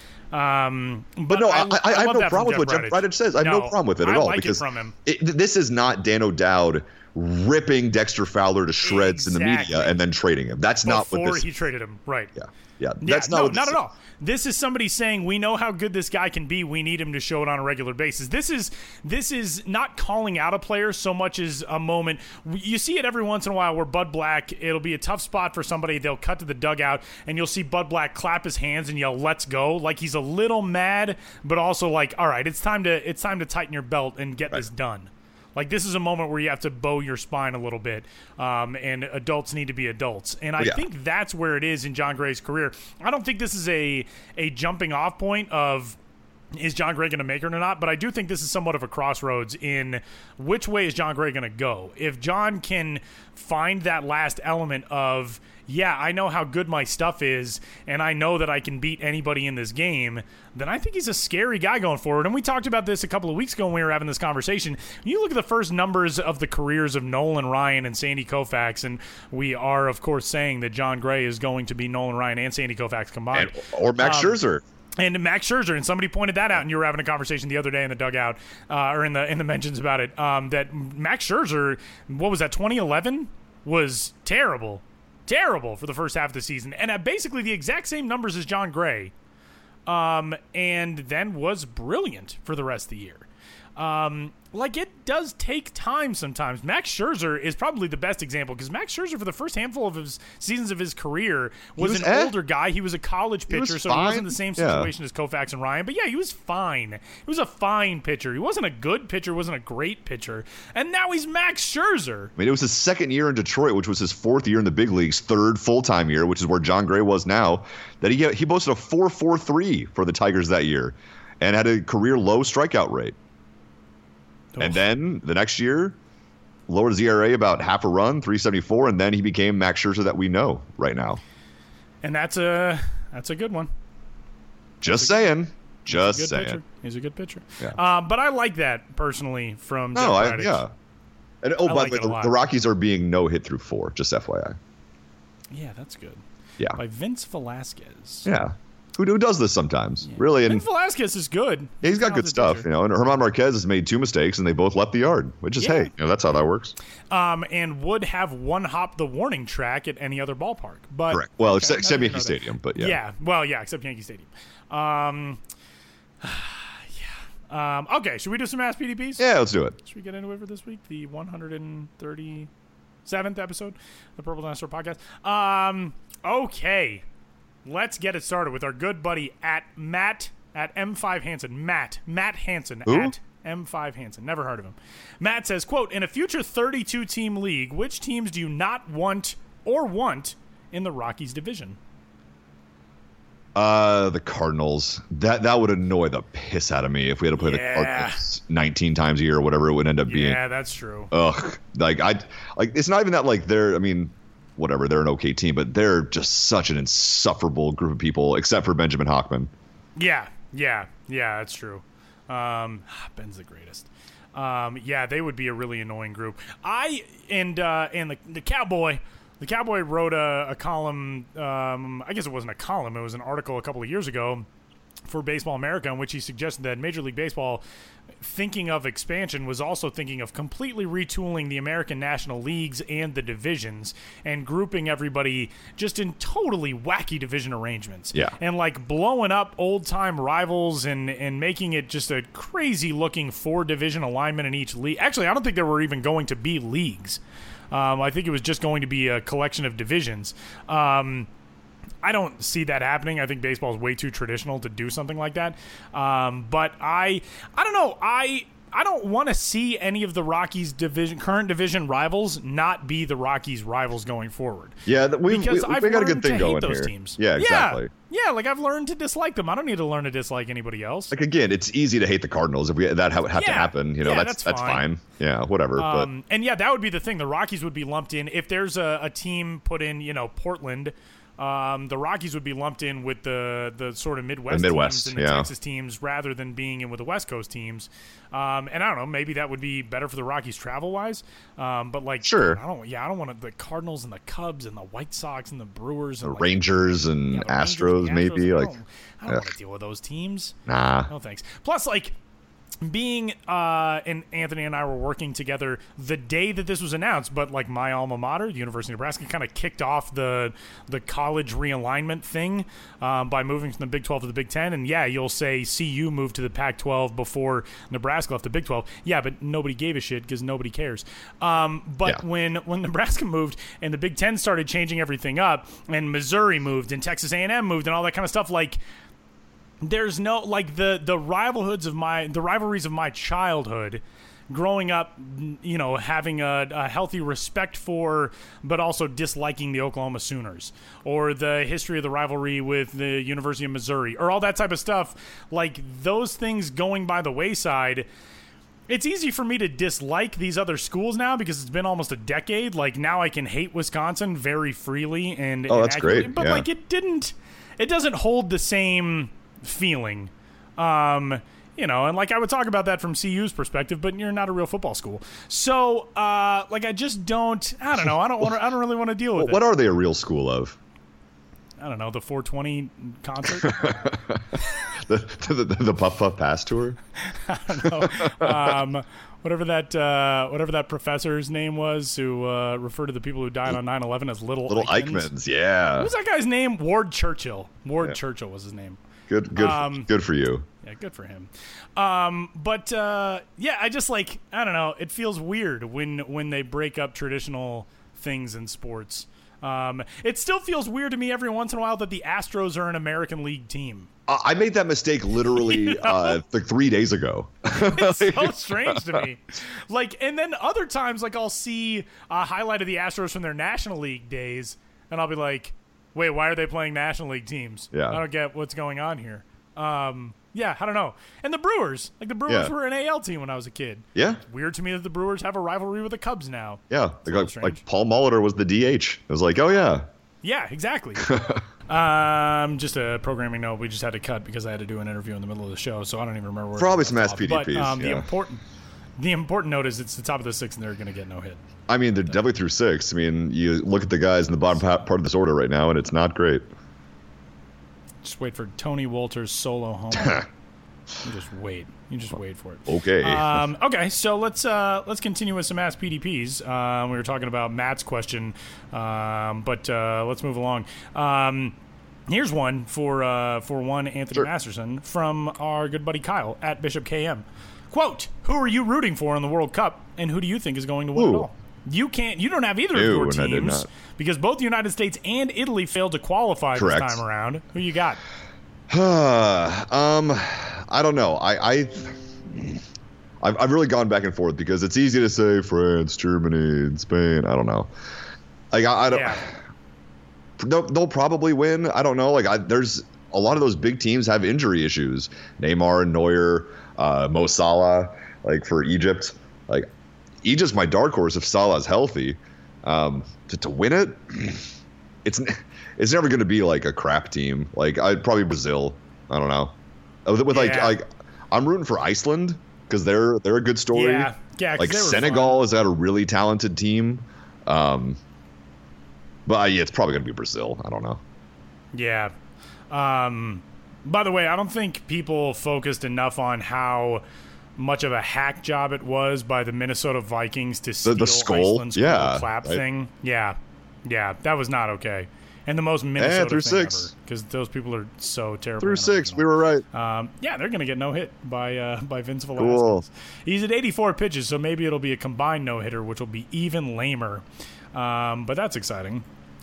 Um, but, but no, I, I, I, I have no problem with what Jeff Jeff Bridich says. I have no, no problem with it at I all like because it from him. It, this is not Dan O'Dowd ripping Dexter Fowler to shreds exactly. in the media and then trading him. That's Before not what this. he traded him, right? Yeah, yeah. yeah that's not no, what not this at is. all. This is somebody saying we know how good this guy can be. We need him to show it on a regular basis. This is this is not calling out a player so much as a moment. You see it every once in a while where Bud Black, it'll be a tough spot for somebody. They'll cut to the dugout and you'll see Bud Black clap his hands and yell, "Let's go!" Like he's a little mad, but also like, "All right, it's time to it's time to tighten your belt and get right. this done." Like, this is a moment where you have to bow your spine a little bit, um, and adults need to be adults. And I yeah. think that's where it is in John Gray's career. I don't think this is a a jumping-off point of is John Gray going to make it or not, but I do think this is somewhat of a crossroads in which way is John Gray going to go. If John can find that last element of, yeah, I know how good my stuff is, and I know that I can beat anybody in this game, then I think he's a scary guy going forward. And we talked about this a couple of weeks ago when we were having this conversation. You look at the first numbers of the careers of Nolan Ryan and Sandy Koufax, and we are, of course, saying that John Gray is going to be Nolan Ryan and Sandy Koufax combined. And, or Max um, Scherzer. And Max Scherzer, and somebody pointed that out, and you were having a conversation the other day in the dugout, uh, or in the in the mentions about it, um, that Max Scherzer, what was that, twenty eleven, was terrible. Terrible for the first half of the season, and had basically the exact same numbers as John Gray, um, and then was brilliant for the rest of the year. Um, like, it does take time sometimes. Max Scherzer is probably the best example because Max Scherzer, for the first handful of his seasons of his career, was, was an eh. older guy. He was a college pitcher, so fine. he wasn't in the same situation yeah. as Koufax and Ryan. But yeah, he was fine. He was a fine pitcher. He wasn't a good pitcher, wasn't a great pitcher. And now he's Max Scherzer. I mean, it was his second year in Detroit, which was his fourth year in the big leagues, third full-time year, which is where John Gray was now, that he he boasted a four point four three for the Tigers that year and had a career low strikeout rate. And then the next year, lowered his E R A about half a run, three seventy-four, and then he became Max Scherzer that we know right now. And that's a that's a good one. Just saying. Just He's saying. Pitcher. He's a good pitcher. Yeah. Uh, but I like that personally from Jeff No, I, Bridich. yeah. And oh, I by like the way, it a the, lot. the Rockies are being no hit through four, just F Y I. Yeah, that's good. Yeah. By Vince Velasquez. Yeah. Who, who does this sometimes, yeah. really? And Vince Velasquez is good. Yeah, he's got good stuff, pitcher. you know. And Herman Marquez has made two mistakes, and they both left the yard, which is, yeah. hey, you know, that's how that works. Um, and would have one hop the warning track at any other ballpark. But correct. Well, okay, except, except Yankee Stadium, but yeah. Yeah. Well, yeah, except Yankee Stadium. Um, yeah. Um, okay, should we do some Ask P D Ps? Yeah, let's do it. Should we get into it for this week? The one hundred thirty-seventh episode, the Purple Dinosaur podcast. Um, okay. Let's get it started with our good buddy at Matt at M five Hansen. Matt. Matt Hansen Who? at M five Hansen. Never heard of him. Matt says, quote, in a future thirty-two team league, which teams do you not want or want in the Rockies division? Uh, the Cardinals. That that would annoy the piss out of me if we had to play Yeah. the Cardinals nineteen times a year or whatever it would end up being. Yeah, that's true. Ugh. Like I like it's not even that like they're I mean whatever, they're an okay team, but they're just such an insufferable group of people, except for Benjamin Hockman. Yeah, yeah, yeah, that's true. Um, Ben's the greatest. Um, yeah, they would be a really annoying group. I and uh, and the the Cowboy, the Cowboy wrote a, a column. Um, I guess it wasn't a column; it was an article a couple of years ago for Baseball America, in which he suggested that Major League Baseball, thinking of expansion, was also thinking of completely retooling the American National Leagues and the divisions and grouping everybody just in totally wacky division arrangements. Yeah. And like blowing up old-time rivals and, and making it just a crazy-looking four-division alignment in each league. Actually, I don't think there were even going to be leagues. Um, I think it was just going to be a collection of divisions. Um I don't see that happening. I think baseball is way too traditional to do something like that. Um, but I, I don't know. I, I don't want to see any of the Rockies division current division rivals not be the Rockies rivals going forward. Yeah, we we, we, I've we got a good learned thing to going hate those here. Teams. Yeah, exactly. Yeah, yeah, like I've learned to dislike them. I don't need to learn to dislike anybody else. Like again, it's easy to hate the Cardinals if we that had, had Yeah. to happen. You know, Yeah, that's that's that's fine. fine. Yeah, whatever. Um, and yeah, that would be the thing. The Rockies would be lumped in if there's a, a team put in, you know, Portland. Um, the Rockies would be lumped in with the the sort of Midwest, The Midwest, teams and the yeah. Texas teams rather than being in with the West Coast teams. Um, and I don't know, maybe that would be better for the Rockies travel wise. Um, but like, Sure. I don't. Yeah, I don't want the Cardinals and the Cubs and the White Sox and the Brewers and but like, Rangers and yeah, the Rangers Astros, and the maybe Astros. I like, don't, I don't want to deal with those teams. nah. No thanks. Plus, like, being uh, and Anthony and I were working together the day that this was announced, but like my alma mater, the University of Nebraska, kind of kicked off the the college realignment thing um, by moving from the Big twelve to the Big ten. And yeah, you'll say C U moved to the Pac twelve before Nebraska left the Big twelve. Yeah, but nobody gave a shit because nobody cares. Um, but Yeah. when when Nebraska moved and the Big ten started changing everything up, and Missouri moved and Texas A and M moved and all that kind of stuff, like. There's no like the the rivalhoods of my the rivalries of my childhood growing up, you know, having a, a healthy respect for but also disliking the Oklahoma Sooners, or the history of the rivalry with the University of Missouri, or all that type of stuff, like those things going by the wayside. It's easy for me to dislike these other schools now because it's been almost a decade. Like now I can hate Wisconsin very freely and Oh, and that's accurately, great. but Yeah. like it didn't it doesn't hold the same feeling, um, you know, and like I would talk about that from C U's perspective, but you're not a real football school, so uh, like I just don't, I don't know, I don't want, I don't really want to deal with What, what it. are they a real school of? I don't know, the four twenty concert. the, the, the the Puff Puff Pass tour. um, whatever that uh, whatever that professor's name was who uh, referred to the people who died on nine eleven as little Little Eichmanns. Eichmanns, yeah. What was that guy's name? Ward Churchill. Ward Yeah. Churchill was his name. Good, good, Um, good for you. Yeah, good for him. Um, but uh, yeah, I just like I don't know. It feels weird when when they break up traditional things in sports. Um, it still feels weird to me every once in a while that the Astros are an American League team. Uh, I made that mistake literally You know? uh, like three days ago. It's so strange to me. Like, and then other times, like I'll see a highlight of the Astros from their National League days, and I'll be like, "Wait, why are they playing National League teams? Yeah. I don't get what's going on here." Um, yeah, I don't know. And the Brewers, like the Brewers Yeah. were an A L team when I was a kid. Yeah, Weird to me that the Brewers have a rivalry with the Cubs now. yeah. a Like, little like, strange. like Paul Molitor was the D H. I was like, oh yeah. Yeah, exactly. um, just a programming note. We just had to cut because I had to do an interview in the middle of the show, so I don't even remember where. Probably it some left ass off. But P D Ps, um, the yeah. important, the important note is it's the top of the sixth, and they're going to get no hit. I mean, they're definitely through six. I mean, you look at the guys in the bottom pa- part of this order right now, and it's not great. Just wait for Tony Wolters' solo homer. You just wait. You just wait for it. Okay. Um, okay, so let's uh, let's continue with some Ask P D Ps. Um, we were talking about Matt's question, um, but uh, let's move along. Um, here's one for uh, for one Anthony Sure. Masterson from our good buddy Kyle at Bishop K M. Quote: Who are you rooting for in the World Cup, and who do you think is going to win it Ooh. all? You can't. You don't have either Ew, of your and I did teams not. because both the United States and Italy failed to qualify Correct. this time around. Who you got? um, I don't know. I, I, I've, I've really gone back and forth because it's easy to say France, Germany, and Spain. I don't know. Like I, I don't. Yeah. They'll, they'll probably win. I don't know. Like I, there's a lot of those big teams have injury issues. Neymar, Neuer, uh, Mo Salah. Like for Egypt, like Egypt's my dark horse if Salah's healthy. Um, to, to win it, it's it's never going to be like a crap team. Like I'd probably Brazil. I don't know. With, with like Yeah. like I'm rooting for Iceland because they're they're a good story. Yeah, yeah. 'cause Like they were Senegal fun. has got a really talented team. Um, but uh, yeah, it's probably going to be Brazil. I don't know. Yeah. Um, by the way, I don't think people focused enough on how much of a hack job it was by the Minnesota Vikings to steal the skull? Iceland's cool Yeah, clap right. thing. Yeah. Yeah, that was not okay. And the most Minnesota through thing six. ever, because those people are so terrible. Through and six, we original. were right. Um, yeah, they're going to get no hit by uh, by Vince Velasquez. Cool. He's at eighty-four pitches, so maybe it'll be a combined no hitter, which will be even lamer. Um, but that's exciting.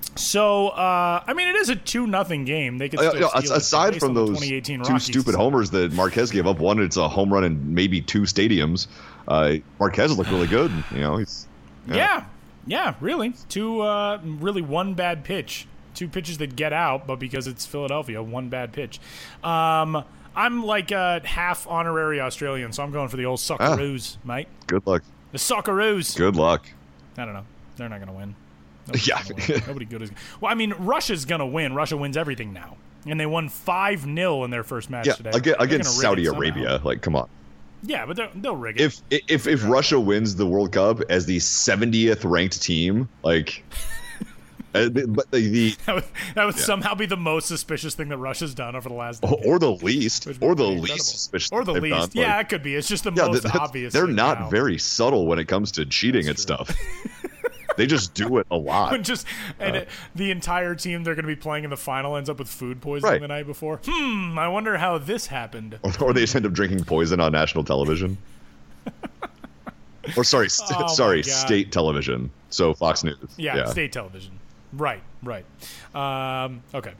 So, uh, I mean, it is a two nothing game. They could still Uh, you know, steal aside it from based on the those twenty eighteen two Rockies. stupid homers that Marquez gave up, one it's a home run in maybe two stadiums. Uh, Marquez looked really good. You know, he's Yeah. yeah, yeah, really. Two, uh, really one bad pitch. Two pitches that get out, but because it's Philadelphia, one bad pitch. Um, I'm like a half honorary Australian, so I'm going for the old Socceroos, ah, mate. Good luck. The Socceroos. Good luck. I don't know. They're not going to win. Nobody's yeah. gonna win. Nobody good is. Well, I mean, Russia's going to win. Russia wins everything now. And they won five nil in their first match yeah, today. Against, against Saudi it Arabia. Like, come on. Yeah, but they'll rig it. If if if Russia wins the World Cup as the seventieth ranked team, like, uh, but the, the that would, that would yeah. somehow be the most suspicious thing that Russia's done over the last decade. Or the least, or the incredible. least suspicious, or the least. done. Yeah, like, it could be. It's just the yeah, most that, obvious. They're not now. very subtle when it comes to cheating That's and true. stuff. They just do it a lot. And just and uh, it, the entire team they're going to be playing in the final ends up with food poisoning right. the night before. Hmm, I wonder how this happened. Or, or they just end up drinking poison on national television. Or sorry, st- Oh, sorry, my God. state television. So Fox News. Yeah, yeah. state television. Right, right. Um, okay.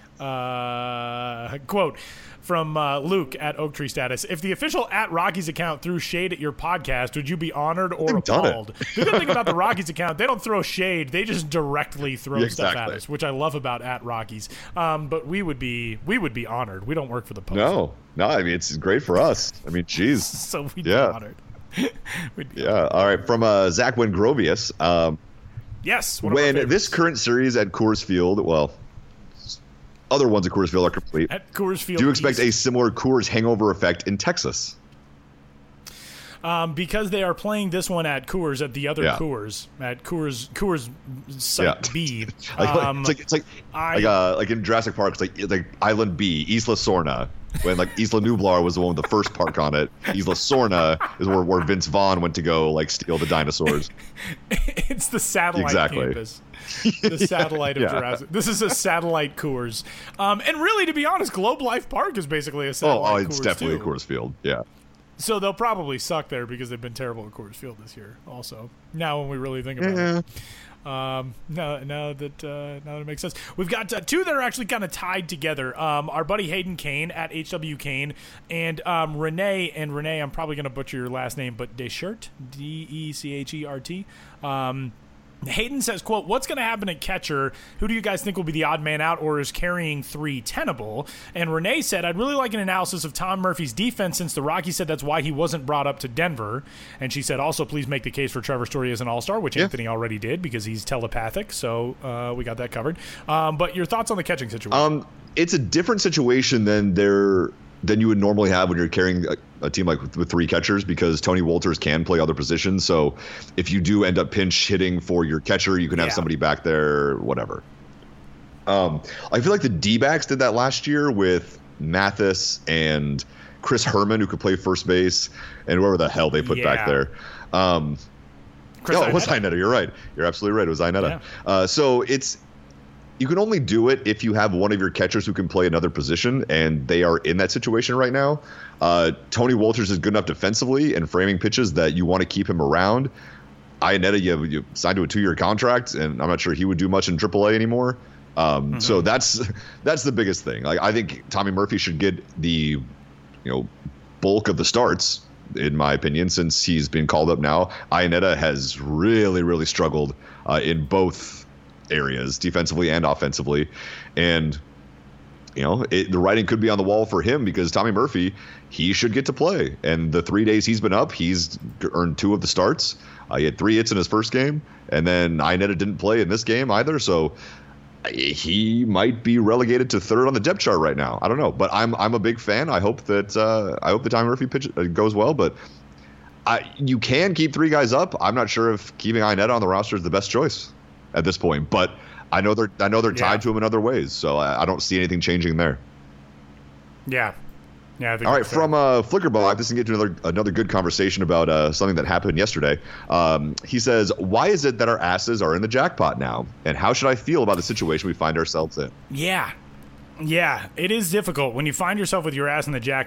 Uh, quote from uh, Luke at Oak Tree Status: if the official at Rockies account threw shade at your podcast, would you be honored or They've done it. appalled? The good thing about the Rockies account, they don't throw shade; they just directly throw Yeah, stuff at exactly. us, which I love about at Rockies. Um, but we would be we would be honored. We don't work for the Post, No, no. I mean, it's great for us. I mean, geez. so we'd Yeah. be honored. we'd be Yeah. All right. From uh, Zach Wengrovius. Um, yes. One of our when favorites. this current series at Coors Field, well, other ones at Coors Field are complete. at Coors Field, Do you expect East. a similar Coors hangover effect in Texas? Um, because they are playing this one at Coors, at the other Yeah. Coors, at Coors Coors Site Yeah. B. Like, Um, it's like it's like I- like uh, like in Jurassic Park, it's like it's like Island B, Isla Sorna. When like Isla Nublar was the one with the first park on it, Isla Sorna is where, where Vince Vaughn went to go like steal the dinosaurs. it's the satellite Exactly. campus. The satellite of Yeah. Jurassic. This is a satellite Coors. Um, and really, to be honest, Globe Life Park is basically a Oh, satellite oh, it's Coors definitely too. a Coors Field. Yeah. So they'll probably suck there because they've been terrible at Coors Field this year. Also, now when we really think about Yeah. it. Um, now, now that uh, now that it makes sense, we've got uh, two that are actually kind of tied together. Um, our buddy Hayden Kane at H W Kane and um, Renee and Renee. I'm probably going to butcher your last name, but Deschert, D E C H E R T. Um, Hayden says, quote, what's going to happen at catcher? Who do you guys think will be the odd man out or is carrying three tenable? And Renee said, I'd really like an analysis of Tom Murphy's defense since the Rockies said that's why he wasn't brought up to Denver. And she said, also, please make the case for Trevor Story as an all-star, which Yeah. Anthony already did because he's telepathic. So uh, we got that covered. Um, but your thoughts on the catching situation? Um, it's a different situation than there than you would normally have when you're carrying a, a team like with, with three catchers because Tony Wolters can play other positions. So if you do end up pinch hitting for your catcher, you can have Yeah. somebody back there, whatever. Um, I feel like the D-backs did that last year with Mathis and Chris Herman, who could play first base, and whoever the hell they put back Yeah. there. Um, Chris no, it was Iannetta. Iannetta. You're right. You're absolutely right. It was Iannetta. Yeah. Uh, so it's you can only do it if you have one of your catchers who can play another position, and they are in that situation right now. Uh, Tony Wolters is good enough defensively and framing pitches that you want to keep him around. Iannetta, you, you signed to a two-year contract, and I'm not sure he would do much in triple A anymore. Um, Mm-hmm. So that's that's the biggest thing. Like I think Tommy Murphy should get the you know bulk of the starts, in my opinion, since he's been called up now. Iannetta has really, really struggled uh, in both areas, defensively and offensively. And, you know, it, the writing could be on the wall for him because Tommy Murphy, he should get to play. And the three days he's been up, he's earned two of the starts. Uh, he had three hits in his first game. And then Iannetta didn't play in this game either. So he might be relegated to third on the depth chart right now. I don't know, but I'm I'm a big fan. I hope that uh, I hope the Tommy Murphy pitch uh, goes well. But I you can keep three guys up. I'm not sure if keeping Iannetta on the roster is the best choice at this point. But I know they're I know they're tied Yeah. to him in other ways, so I, I don't see anything changing there. yeah. Yeah. I think All right, that's fair. from uh, Flickerball, this can get to another another good conversation about uh, something that happened yesterday. Um, he says, "Why is it that our asses are in the jackpot now, and how should I feel about the situation we find ourselves in?" Yeah. Yeah, it is difficult when you find yourself with your ass in the jackpot.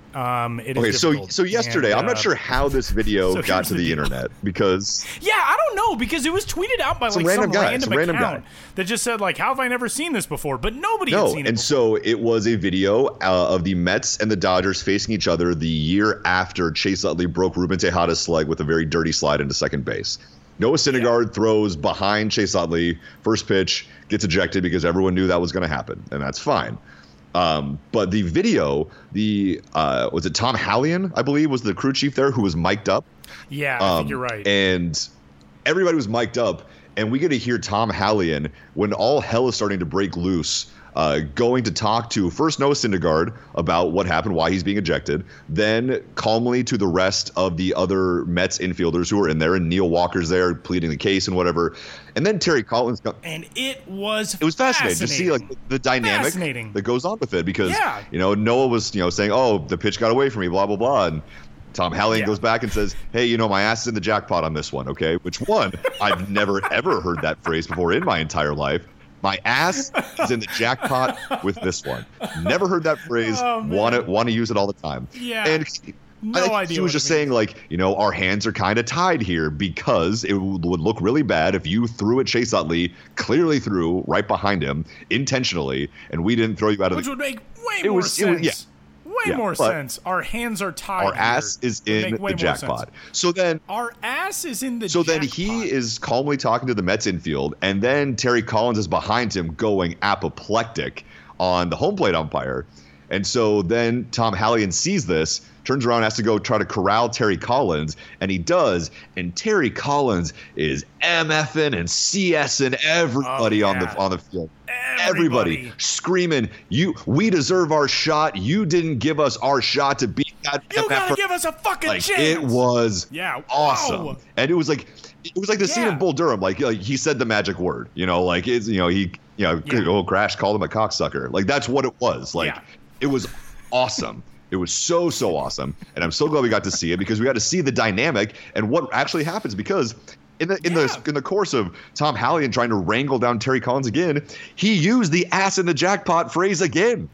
Um, it okay, is so difficult. so yesterday, and, I'm not uh, sure how this video so got to here's the, the deal. internet because Yeah, I don't know because it was tweeted out by Some like random some guy, random some random account guy. that just said like, "How have I never seen this before?" But nobody had no, seen it. and before. so it was a video uh, of the Mets and the Dodgers facing each other the year after Chase Utley broke Ruben Tejada's slide with a very dirty slide into second base. Noah Syndergaard yeah. throws behind Chase Utley, first pitch, gets ejected because everyone knew that was going to happen, and that's fine. Um, but the video, the uh, was it Tom Hallion, I believe, was the crew chief there who was mic'd up. Yeah, I um, think you're right. And everybody was mic'd up, and we get to hear Tom Hallion when all hell is starting to break loose. Uh, going to talk to first Noah Syndergaard about what happened, why he's being ejected, then calmly to the rest of the other Mets infielders who are in there, and Neil Walker's there pleading the case and whatever, and then Terry Collins. Go- and it was it was fascinating, fascinating. to see like the dynamic that goes on with it because yeah. you know Noah was you know saying, oh, the pitch got away from me, blah blah blah, and Tom Hallion yeah. goes back and says, hey, you know, my ass is in the jackpot on this one, okay? Which one? I've never ever heard that phrase before in my entire life. My ass is in the jackpot with this one. Never heard that phrase. Oh, want to want to use it all the time. Yeah. And no I think idea. He was just saying, like, you know, our hands are kind of tied here because it would look really bad if you threw at Chase Utley, clearly threw right behind him intentionally, and we didn't throw you out of Which the. Which would make way it more was, sense. It was, yeah. Way yeah, more sense. Our hands are tied. Our ass here. is in the jackpot. So then our ass is in the So jackpot. then he is calmly talking to the Mets infield, and then Terry Collins is behind him going apoplectic on the home plate umpire. And so then Tom Hallion sees this, turns around, has to go try to corral Terry Collins, and he does. And Terry Collins is MFing and CSing everybody oh, yeah. on the on the field. Everybody. Everybody screaming, "You, we deserve our shot. You didn't give us our shot to beat that." You gotta give us a fucking like, chance. It was yeah, awesome, whoa. and it was like it was like the yeah. scene in Bull Durham. Like, like he said the magic word, you know, like it's you know he you know yeah. oh Crash called him a cocksucker. Like that's what it was. Like yeah. it was awesome. It was so so awesome, and I'm so glad we got to see it because we got to see the dynamic and what actually happens because. In the in yeah. the in the course of Tom Hallion trying to wrangle down Terry Collins again, he used the ass in the jackpot phrase again.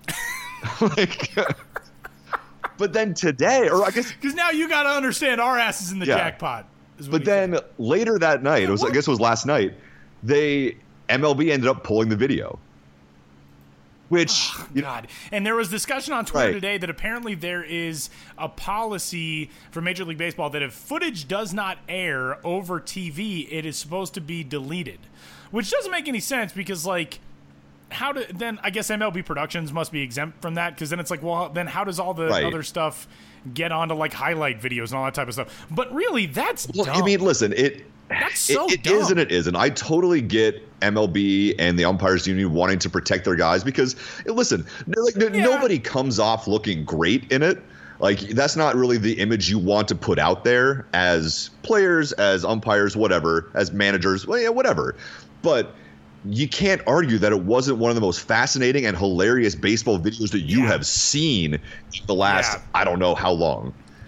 like, but then today, or I guess because now you got to understand our ass is in the yeah. jackpot. But then said. later that night, yeah, it was what? I guess it was last night. They M L B ended up pulling the video. Which oh, God, and there was discussion on Twitter right. today that apparently there is a policy for Major League Baseball that if footage does not air over T V, it is supposed to be deleted, which doesn't make any sense because like, how do then I guess M L B Productions must be exempt from that because then it's like, well, then how does all the right. other stuff get onto like highlight videos and all that type of stuff? But really, that's well, dumb. I mean, listen, it. That's so it, it dumb. is and it isn't. I totally get M L B and the umpires union wanting to protect their guys because, listen, like yeah. nobody comes off looking great in it. Like that's not really the image you want to put out there as players, as umpires, whatever, as managers, well, yeah, whatever. But you can't argue that it wasn't one of the most fascinating and hilarious baseball videos that you yeah. have seen in the last, yeah. I don't know how long.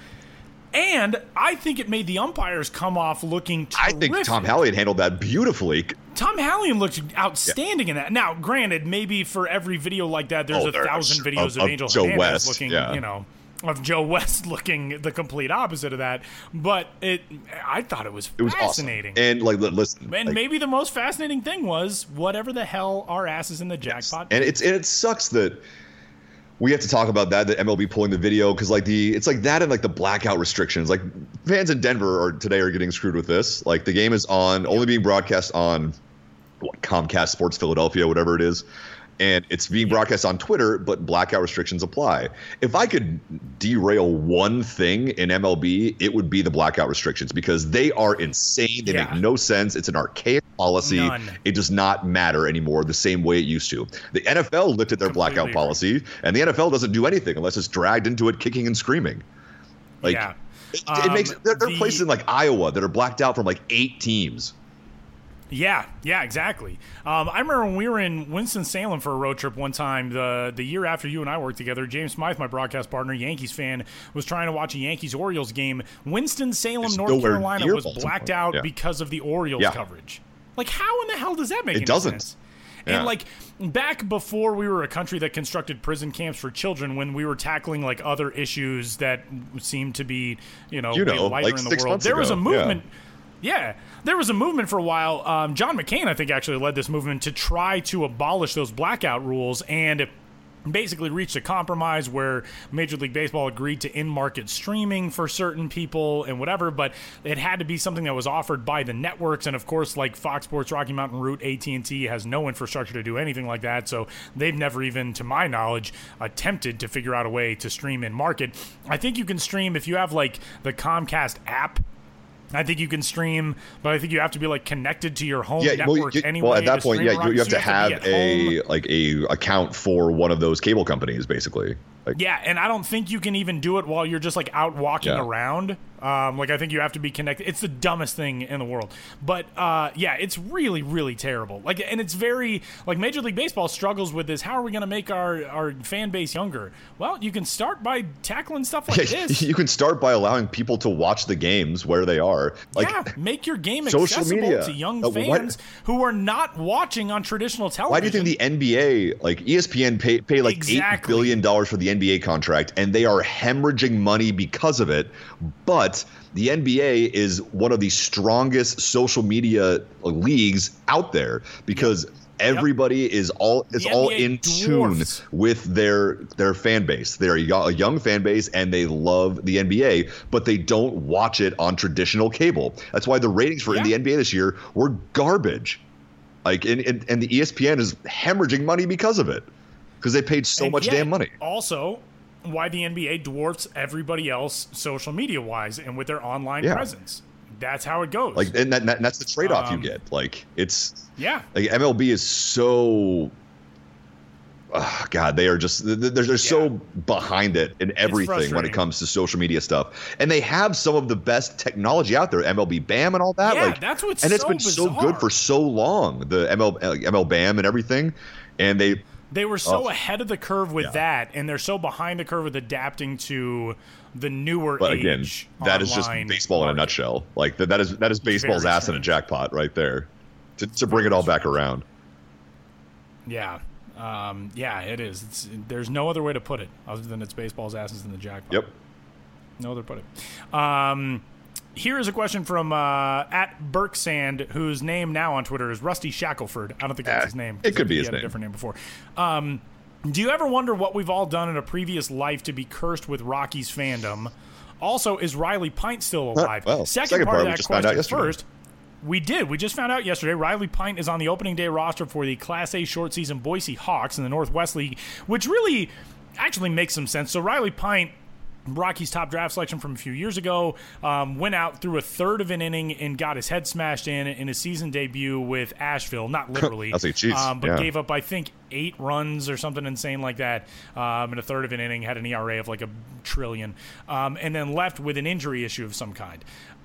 And I think it made the umpires come off looking terrific. I think Tom Hallion handled that beautifully. Tom Hallion looked outstanding yeah. in that. Now, granted, maybe for every video like that, there's oh, a thousand videos of, of, of Angel Joe Hernandez West, looking, yeah. you know, of Joe West looking the complete opposite of that. But it, I thought it was it was fascinating. Awesome. And like, listen, and like, maybe the most fascinating thing was whatever the hell our ass is in the jackpot. Yes. And it's and it sucks that. We have to talk about that, the M L B pulling the video, because like the it's like that and like the blackout restrictions. Like fans in Denver are today are getting screwed with this. Like the game is on only being broadcast on what, Comcast Sports Philadelphia, whatever it is. And it's being broadcast on Twitter, but blackout restrictions apply. If I could derail one thing in M L B, it would be the blackout restrictions because they are insane. They yeah. make no sense. It's an archaic policy. None. It does not matter anymore the same way it used to. The N F L lifted their Completely blackout agree. policy, and the N F L doesn't do anything unless it's dragged into it kicking and screaming. Like, yeah. it, it um, makes there, there are the, places in like Iowa that are blacked out from like eight teams. Yeah, yeah, exactly. Um, I remember when we were in Winston-Salem for a road trip one time, the the year after you and I worked together, James Smythe, my broadcast partner, Yankees fan, was trying to watch a Yankees-Orioles game. Winston-Salem, It's North Carolina was Baltimore. blacked out yeah. because of the Orioles yeah. coverage. Like, how in the hell does that make it any doesn't. sense? Yeah. And like back before we were a country that constructed prison camps for children, when we were tackling like other issues that seemed to be, you know, You way know, lighter like in the six world, months there was a ago. movement. Yeah, there was a movement for a while. Um, John McCain, I think, actually led this movement to try to abolish those blackout rules and basically reached a compromise where Major League Baseball agreed to in-market streaming for certain people and whatever, but it had to be something that was offered by the networks. And of course, like Fox Sports, Rocky Mountain Root, A T and T has no infrastructure to do anything like that, so they've never even, to my knowledge, attempted to figure out a way to stream in-market. I think you can stream if you have like the Comcast app. I think you can stream, but I think you have to be like connected to your home Yeah, well, network you, anyway. well, at that to point, stream yeah, around. you, you have So to have, be at home. a like a account for one of those cable companies, basically. Like, Yeah, and I don't think you can even do it while you're just like out walking Yeah. around. Um, like I think you have to be connected. It's the dumbest thing in the world. But uh, yeah, it's really, really terrible. Like, and it's very like Major League Baseball struggles with this. How are we going to make our our fan base younger? Well, you can start by tackling stuff like this. you can start by allowing people to watch the games where they are. Like, yeah, make your game social accessible media. to young Uh, what- fans who are not watching on traditional television. Why do you think the N B A, like E S P N, pay, pay like Exactly. eight billion dollars for the N B A contract, and they are hemorrhaging money because of it? But the N B A is one of the strongest social media leagues out there because everybody is all is The all N B A in dwarfs. tune with their their fan base. They're a yo- a young fan base, and they love the N B A, but they don't watch it on traditional cable. That's why the ratings for Yeah. the N B A this year were garbage. Like, and, and, and the E S P N is hemorrhaging money because of it, because they paid so And much yet, damn money. Also, why the N B A dwarfs everybody else social media wise and with their online Yeah. presence. That's how it goes. Like, and, that, and that's the trade-off Um, you get. Like, it's yeah. like M L B is so. Oh, God, they are just they're, they're Yeah. so behind it in everything when it frustrating. comes to social media stuff, and they have some of the best technology out there, M L B B A M and all that. Yeah, like, that's what's and it's so been so bizarre. good for so long. The M L B B A M and everything, and they They were so Oh. ahead of the curve with Yeah. that, and they're so behind the curve with adapting to the newer But again, age that is just online baseball in a market. nutshell. Like that, that is that is baseball's Very ass in a strange. jackpot right there. To, to bring it all back around. Yeah. Um, yeah, it is. It's, there's no other way to put it other than it's baseball's asses in the jackpot. Yep. No other put it. Um, here is a question from uh, at Berksand, whose name now on Twitter is Rusty Shackelford. I don't think that's Eh, his name. it could I think be he his had name. a different name before. Um, do you ever wonder what we've all done in a previous life to be cursed with Rockies fandom? Also, is Riley Pint still alive? well, second, second part, part of we that just found out question yesterday. first. We did. We just found out yesterday. Riley Pint is on the opening day roster for the Class A short season Boise Hawks in the Northwest League, which really actually makes some sense. So Riley Pint, Rockies' top draft selection from a few years ago, um, went out through a third of an inning and got his head smashed in in his season debut with Asheville. Not literally, I was like, geez, um, but yeah. gave up, I think, eight runs or something insane like that um, in a third of an inning, had an E R A of like a trillion, um, and then left with an injury issue of some kind.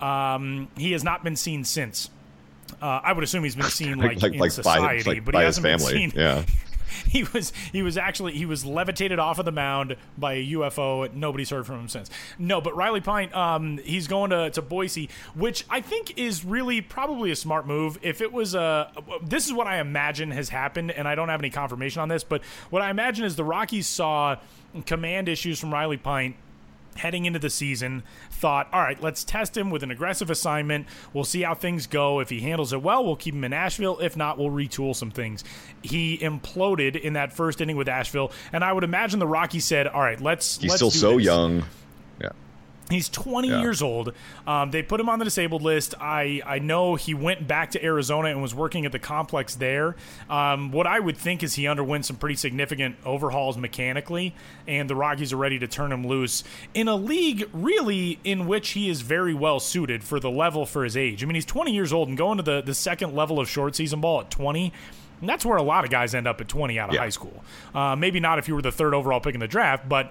Um, he has not been seen since. Uh, I would assume he's been seen like, like in like society, by, like, but by he his hasn't family. been seen. Yeah. He was he was actually he was levitated off of the mound by a U F O. Nobody's heard from him since. No, but Riley Pint, um, he's going to, to Boise, which I think is really probably a smart move. If it was a, this is what I imagine has happened, and I don't have any confirmation on this, but what I imagine is the Rockies saw command issues from Riley Pint heading into the season, thought, all right, let's test him with an aggressive assignment. We'll see how things go. If he handles it well, we'll keep him in Asheville. If not, we'll retool some things. He imploded in that first inning with Asheville, and I would imagine the Rockies said, all right, let's He's let's still do so this. young. Yeah. He's twenty Yeah. years old. Um, they put him on the disabled list. I, I know he went back to Arizona and was working at the complex there. Um, what I would think is he underwent some pretty significant overhauls mechanically, and the Rockies are ready to turn him loose in a league really in which he is very well suited for the level for his age. I mean, he's twenty years old and going to the, the second level of short season ball at twenty. And that's where a lot of guys end up at twenty out of Yeah. high school. Uh, maybe not if you were the third overall pick in the draft, but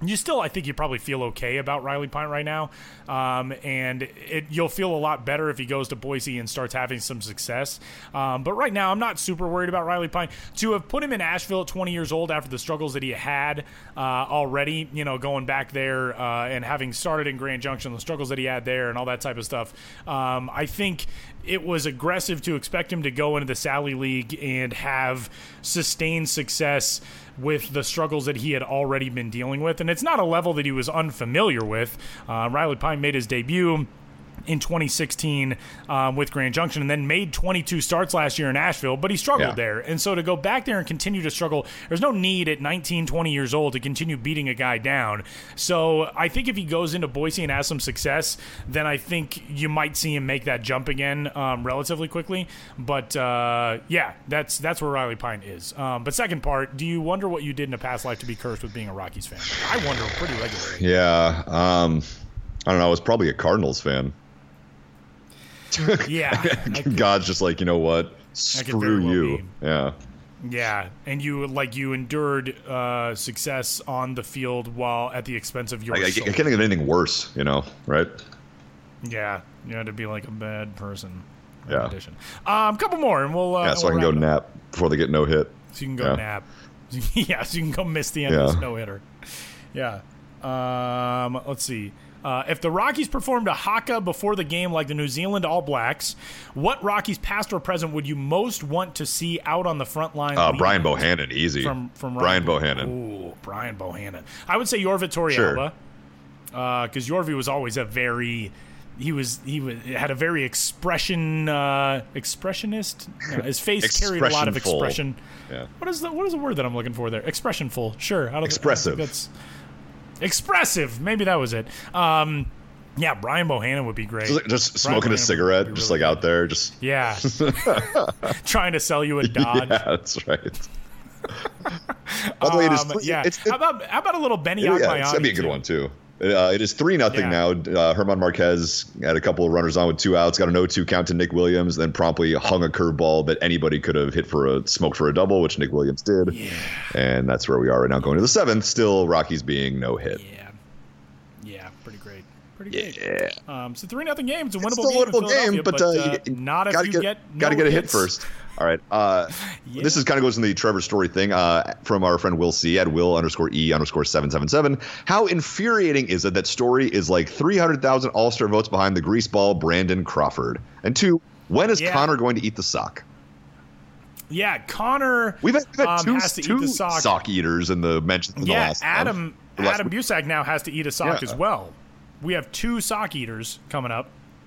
you still, I think you probably feel okay about Riley Pint right now, um, and it, you'll feel a lot better if he goes to Boise and starts having some success. Um, but right now, I'm not super worried about Riley Pint. To have put him in Asheville at twenty years old after the struggles that he had uh, already, you know, going back there uh, and having started in Grand Junction, the struggles that he had there and all that type of stuff, um, I think it was aggressive to expect him to go into the Sally League and have sustained success with the struggles that he had already been dealing with. And it's not a level that he was unfamiliar with. Uh, Riley Pint made his debut in twenty sixteen um, with Grand Junction and then made twenty-two starts last year in Asheville, but he struggled Yeah. there. And so to go back there and continue to struggle, there's no need at nineteen, twenty years old to continue beating a guy down. So I think if he goes into Boise and has some success, then I think you might see him make that jump again um, relatively quickly. But uh, yeah, that's that's where Riley Pint is. Um, but second part, do you wonder what you did in a past life to be cursed with being a Rockies fan? I wonder pretty regularly. Yeah. Um, I don't know. I was probably a Cardinals fan. Yeah. could, God's just like, you know what? very Screw well you. be. Yeah. Yeah, and you like you endured uh, success on the field while at the expense of your I, I, I soul. can't think of anything worse, you know, right? Yeah, you had to be like a bad person. In Yeah. addition, um, couple more, and we'll. Uh, Yeah, so I we'll can go wrap it up. nap before they get no hit. So you can go Yeah. nap. Yeah, so you can go miss the end of Yeah. this no hitter. Yeah. Um, let's see. Uh, if the Rockies performed a haka before the game like the New Zealand All Blacks, what Rockies past or present would you most want to see out on the front line? Uh, leading Brian Bohannon, easy. From from Brian Ryan- Bohannon. Ooh, Brian Bohannon. I would say Yorvi Torrealba, because Sure. Yorvi was always a very he was he was had a very expression uh, expressionist. No, his face carried a lot of Expressionful. expression. Yeah. What is the what is the word that I'm looking for there? Expressionful. Sure. I don't, Expressive. I don't think that's expressive. Maybe that was it. Um, yeah, Brian Bohannon would be great. Just, just Brian smoking a Bohannon cigarette, would be just really like out there, just good. Yeah. Trying to sell you a Dodge. yeah, that's right. By the way, it is Um, three, yeah. it's, how about how about a little Benny yeah, Agbayani? it's gonna be a good too? one too. Uh, it is three nothing Yeah. now. Uh, Herman Marquez had a couple of runners on with two outs, got an oh two count to Nick Williams, then promptly hung a curveball that anybody could have hit for a smoke for a double, which Nick Williams did. Yeah. And that's where we are right now, going to the seventh. Still, Rockies being no hit. Yeah. Yeah, pretty great. Pretty great. Yeah. Um, so three nothing game. It's a winnable It's still game. a winnable in Philadelphia, game, but, uh, uh, you- not if gotta you get, get gotta no get a hit hits. first. All right. Uh, Yeah. This is kind of goes in the Trevor Story thing uh, from our friend Will C at Will underscore E underscore seven seven seven. How infuriating is it that Story is like three hundred thousand All Star votes behind the greaseball Brandon Crawford? And two, when is Yeah. Connor going to eat the sock? Yeah, Connor. We've had, we've had um, two, has to eat two the sock. sock eaters in the mentions in the Yeah, last Adam. month. The last Adam week. Busak now has to eat a sock Yeah. as well. We have two sock eaters coming up.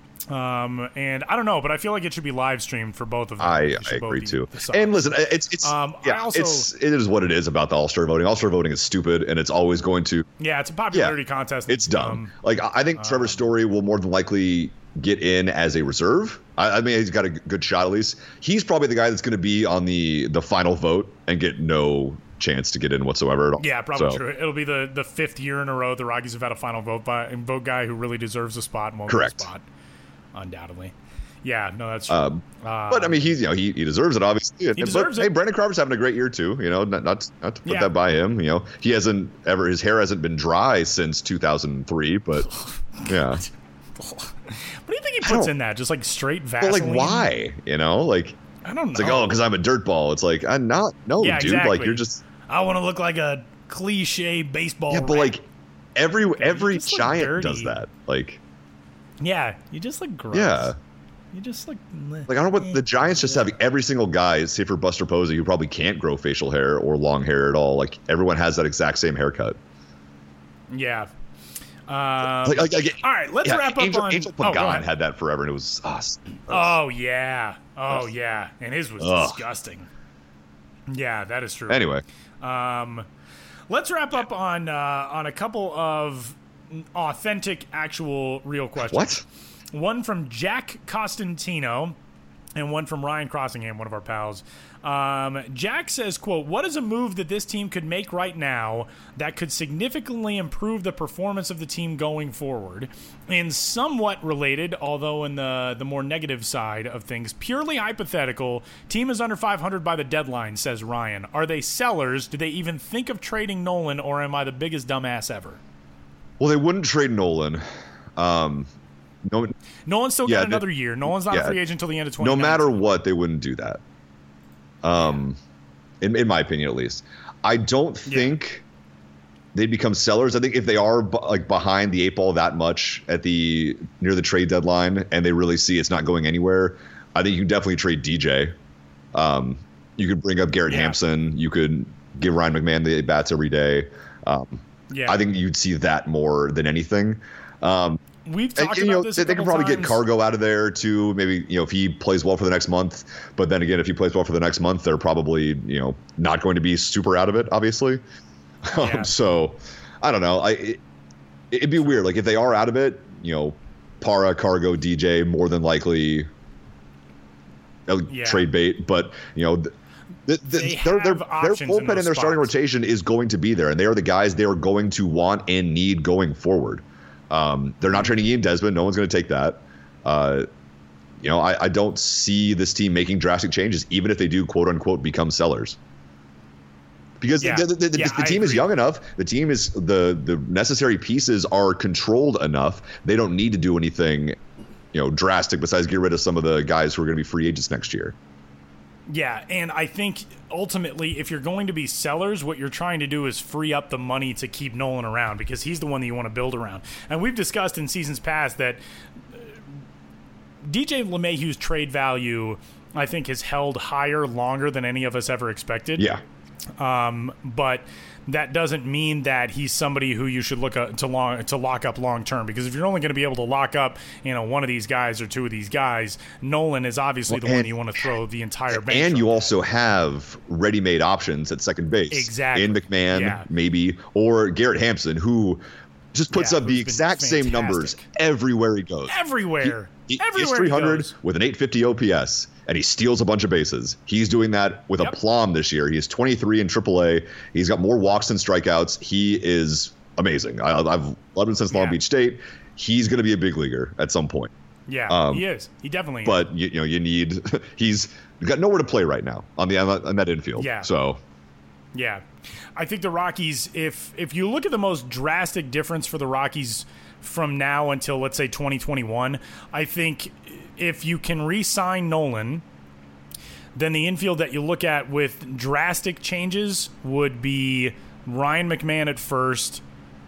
Um, and I don't know, but I feel like it should be live streamed for both of them. I, They I should both agree eat too. the sock. And listen, it's it's Um, I yeah, also- it's it is what it is about the All Star voting. All Star voting is stupid, and it's always going to. yeah, it's a popularity Yeah, contest. It's dumb. Um, like I I think Trevor Story will more than likely get in as a reserve. I, I mean, he's got a good shot at least. He's probably the guy that's going to be on the the final vote and get no chance to get in whatsoever at all. Yeah, probably So, true. It'll be the, the fifth year in a row the Rockies have had a final vote by and vote guy who really deserves a spot and won't Correct. get a spot, undoubtedly. Yeah, no, that's true. Um, Uh, but I mean, he's you know he, he deserves it obviously. He deserves but, it. Hey, Brandon Crawford's having a great year too. You know, not not, not to put Yeah. that by him. You know, he hasn't ever his hair hasn't been dry since two thousand three. But yeah, what do you think he I puts don't- in that? Just like straight but Vaseline? like why? You know, like I don't know. it's like oh, because I'm a dirtball. It's like I'm not. No, Yeah, dude. exactly. Like you're just. I want to look like a cliche baseball. Yeah, but rat. like every every just look giant dirty. does that. Like yeah, you just look gross. yeah, you just look like I don't know what the Giants just have every single guy, save for Buster Posey, who probably can't grow facial hair or long hair at all. Like everyone has that exact same haircut. Yeah. Um, Like, like, like all right, let's yeah, wrap Angel, up on. Angel oh, go Pagan ahead. had that forever, and it was us. Oh yeah. Oh yeah. And his was Ugh. disgusting. Yeah, that is true. Anyway, Um, let's wrap up on uh, on a couple of authentic, actual, real questions. what? One from Jack Costantino. and one from Ryan Crossingham, one of our pals. Um, Jack says, quote, what is a move that this team could make right now that could significantly improve the performance of the team going forward? And somewhat related, although in the, the more negative side of things, purely hypothetical, team is under five hundred by the deadline, says Ryan. Are they sellers? Do they even think of trading Nolan, or am I the biggest dumbass ever? Well, they wouldn't trade Nolan. Um, no, Nolan's still yeah, got another year. Nolan's not yeah, a free agent until the end of twenty no nineteen. matter what, they wouldn't do that. Um, in, in my opinion, at least. I don't think yeah. they'd become sellers. I think if they are b- like behind the eight ball that much at the near the trade deadline, and they really see it's not going anywhere, I think you can definitely trade D J. Um, you could bring up Garrett yeah. Hampson. You could give Ryan McMahon the bats every day. Um, yeah. I think you'd see that more than anything. Um, We've talked and, about know, this. They, a they can probably times. get Cargo out of there too. Maybe you know if he plays well for the next month. But then again, if he plays well for the next month, they're probably you know not going to be super out of it. Obviously, yeah. um, so I don't know. I it, it'd be weird. Like if they are out of it, you know, Para, Cargo, D J, more than likely yeah. trade bait. But you know. The, The, the, they their, their, their bullpen in and their spots. starting rotation is going to be there, and they are the guys they are going to want and need going forward. Um, they're not trading Ian Desmond. No one's going to take that. Uh, you know, I, I don't see this team making drastic changes, even if they do, quote unquote, become sellers. Because yeah. the, the, the, yeah, the team is young enough. The team is the the necessary pieces are controlled enough. They don't need to do anything, you know, drastic besides get rid of some of the guys who are going to be free agents next year. Yeah, and I think ultimately, if you're going to be sellers, what you're trying to do is free up the money to keep Nolan around because he's the one that you want to build around. And we've discussed in seasons past that D J LeMahieu's trade value, I think, has held higher longer than any of us ever expected. Yeah. Um, but that doesn't mean that he's somebody who you should look at to long to lock up long term, because if you're only going to be able to lock up, you know, one of these guys or two of these guys, Nolan is obviously well, the and, one you want to throw the entire bench. And you at. also have ready-made options at second base. Exactly. In McMahon, yeah. maybe, or Garrett Hampson, who just puts yeah, up the exact same numbers everywhere he goes. Everywhere. He, he, everywhere he's three hundred he goes. with an eight fifty O P S. And he steals a bunch of bases. He's doing that with yep. aplomb this year. He is twenty-three in triple A. He's got more walks than strikeouts. He is amazing. I, I've loved him since Long yeah. Beach State. He's going to be a big leaguer at some point. Yeah, um, he is. He definitely is. But, you, you know, you need – he's got nowhere to play right now on the on that infield. Yeah. So. Yeah. I think the Rockies, if if you look at the most drastic difference for the Rockies from now until, let's say, twenty twenty-one, I think – if you can re-sign Nolan, then the infield that you look at with drastic changes would be Ryan McMahon at first,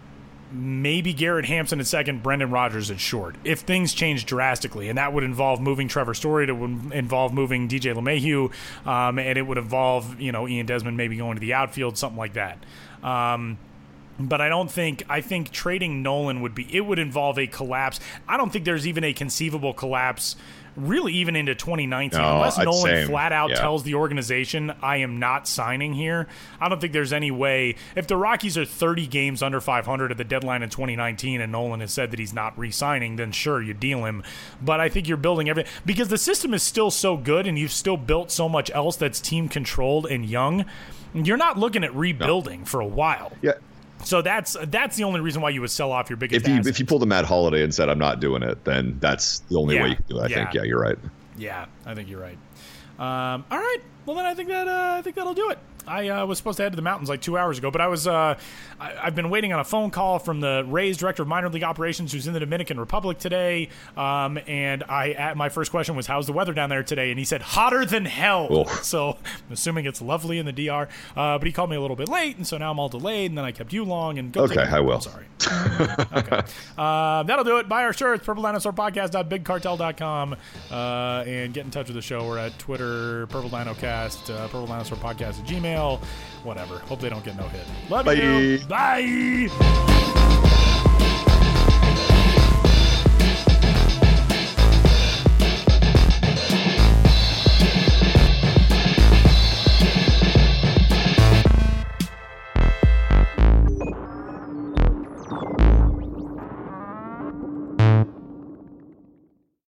maybe Garrett Hampson at second, Brendan Rodgers at short. If things change drastically, and that would involve moving Trevor Story, it would involve moving D J LeMahieu, um, and it would involve, you know, Ian Desmond maybe going to the outfield, something like that. Um, But I don't think, I think trading Nolan would be, it would involve a collapse. I don't think there's even a conceivable collapse really even into twenty nineteen. No, Unless I'd Nolan say, flat out yeah. tells the organization, I am not signing here. I don't think there's any way. If the Rockies are thirty games under five hundred at the deadline in twenty nineteen and Nolan has said that he's not re-signing, then sure, you deal him. But I think you're building everything, because the system is still so good and you've still built so much else that's team controlled and young. You're not looking at rebuilding no. for a while. Yeah. So that's that's the only reason why you would sell off your biggest If you assets. if you pulled a Matt Holiday and said I'm not doing it, then that's the only yeah. way you can do it. I yeah. think. Yeah, you're right. Yeah, I think you're right. Um, all right. Well, then I think that uh, I think that'll do it. I uh, was supposed to head to the mountains like two hours ago, but I was uh, I, I've been waiting on a phone call from the Rays director of minor league operations, who's in the Dominican Republic today. Um, and I at my first question was, "How's the weather down there today?" And he said, "Hotter than hell." Oh. So I'm assuming it's lovely in the D R. Uh, but he called me a little bit late, and so now I'm all delayed. And then I kept you long. And go okay, I will. I'm sorry. okay, uh, that'll do it. Buy our shirts, purple dinosaur podcast dot big cartel dot com, uh, and get in touch with the show. We're at Twitter, Purple Dino Cast, uh, Purple Dinosaur Podcast at Gmail. Whatever. Hope they don't get no hit. Love Bye. you. Bye.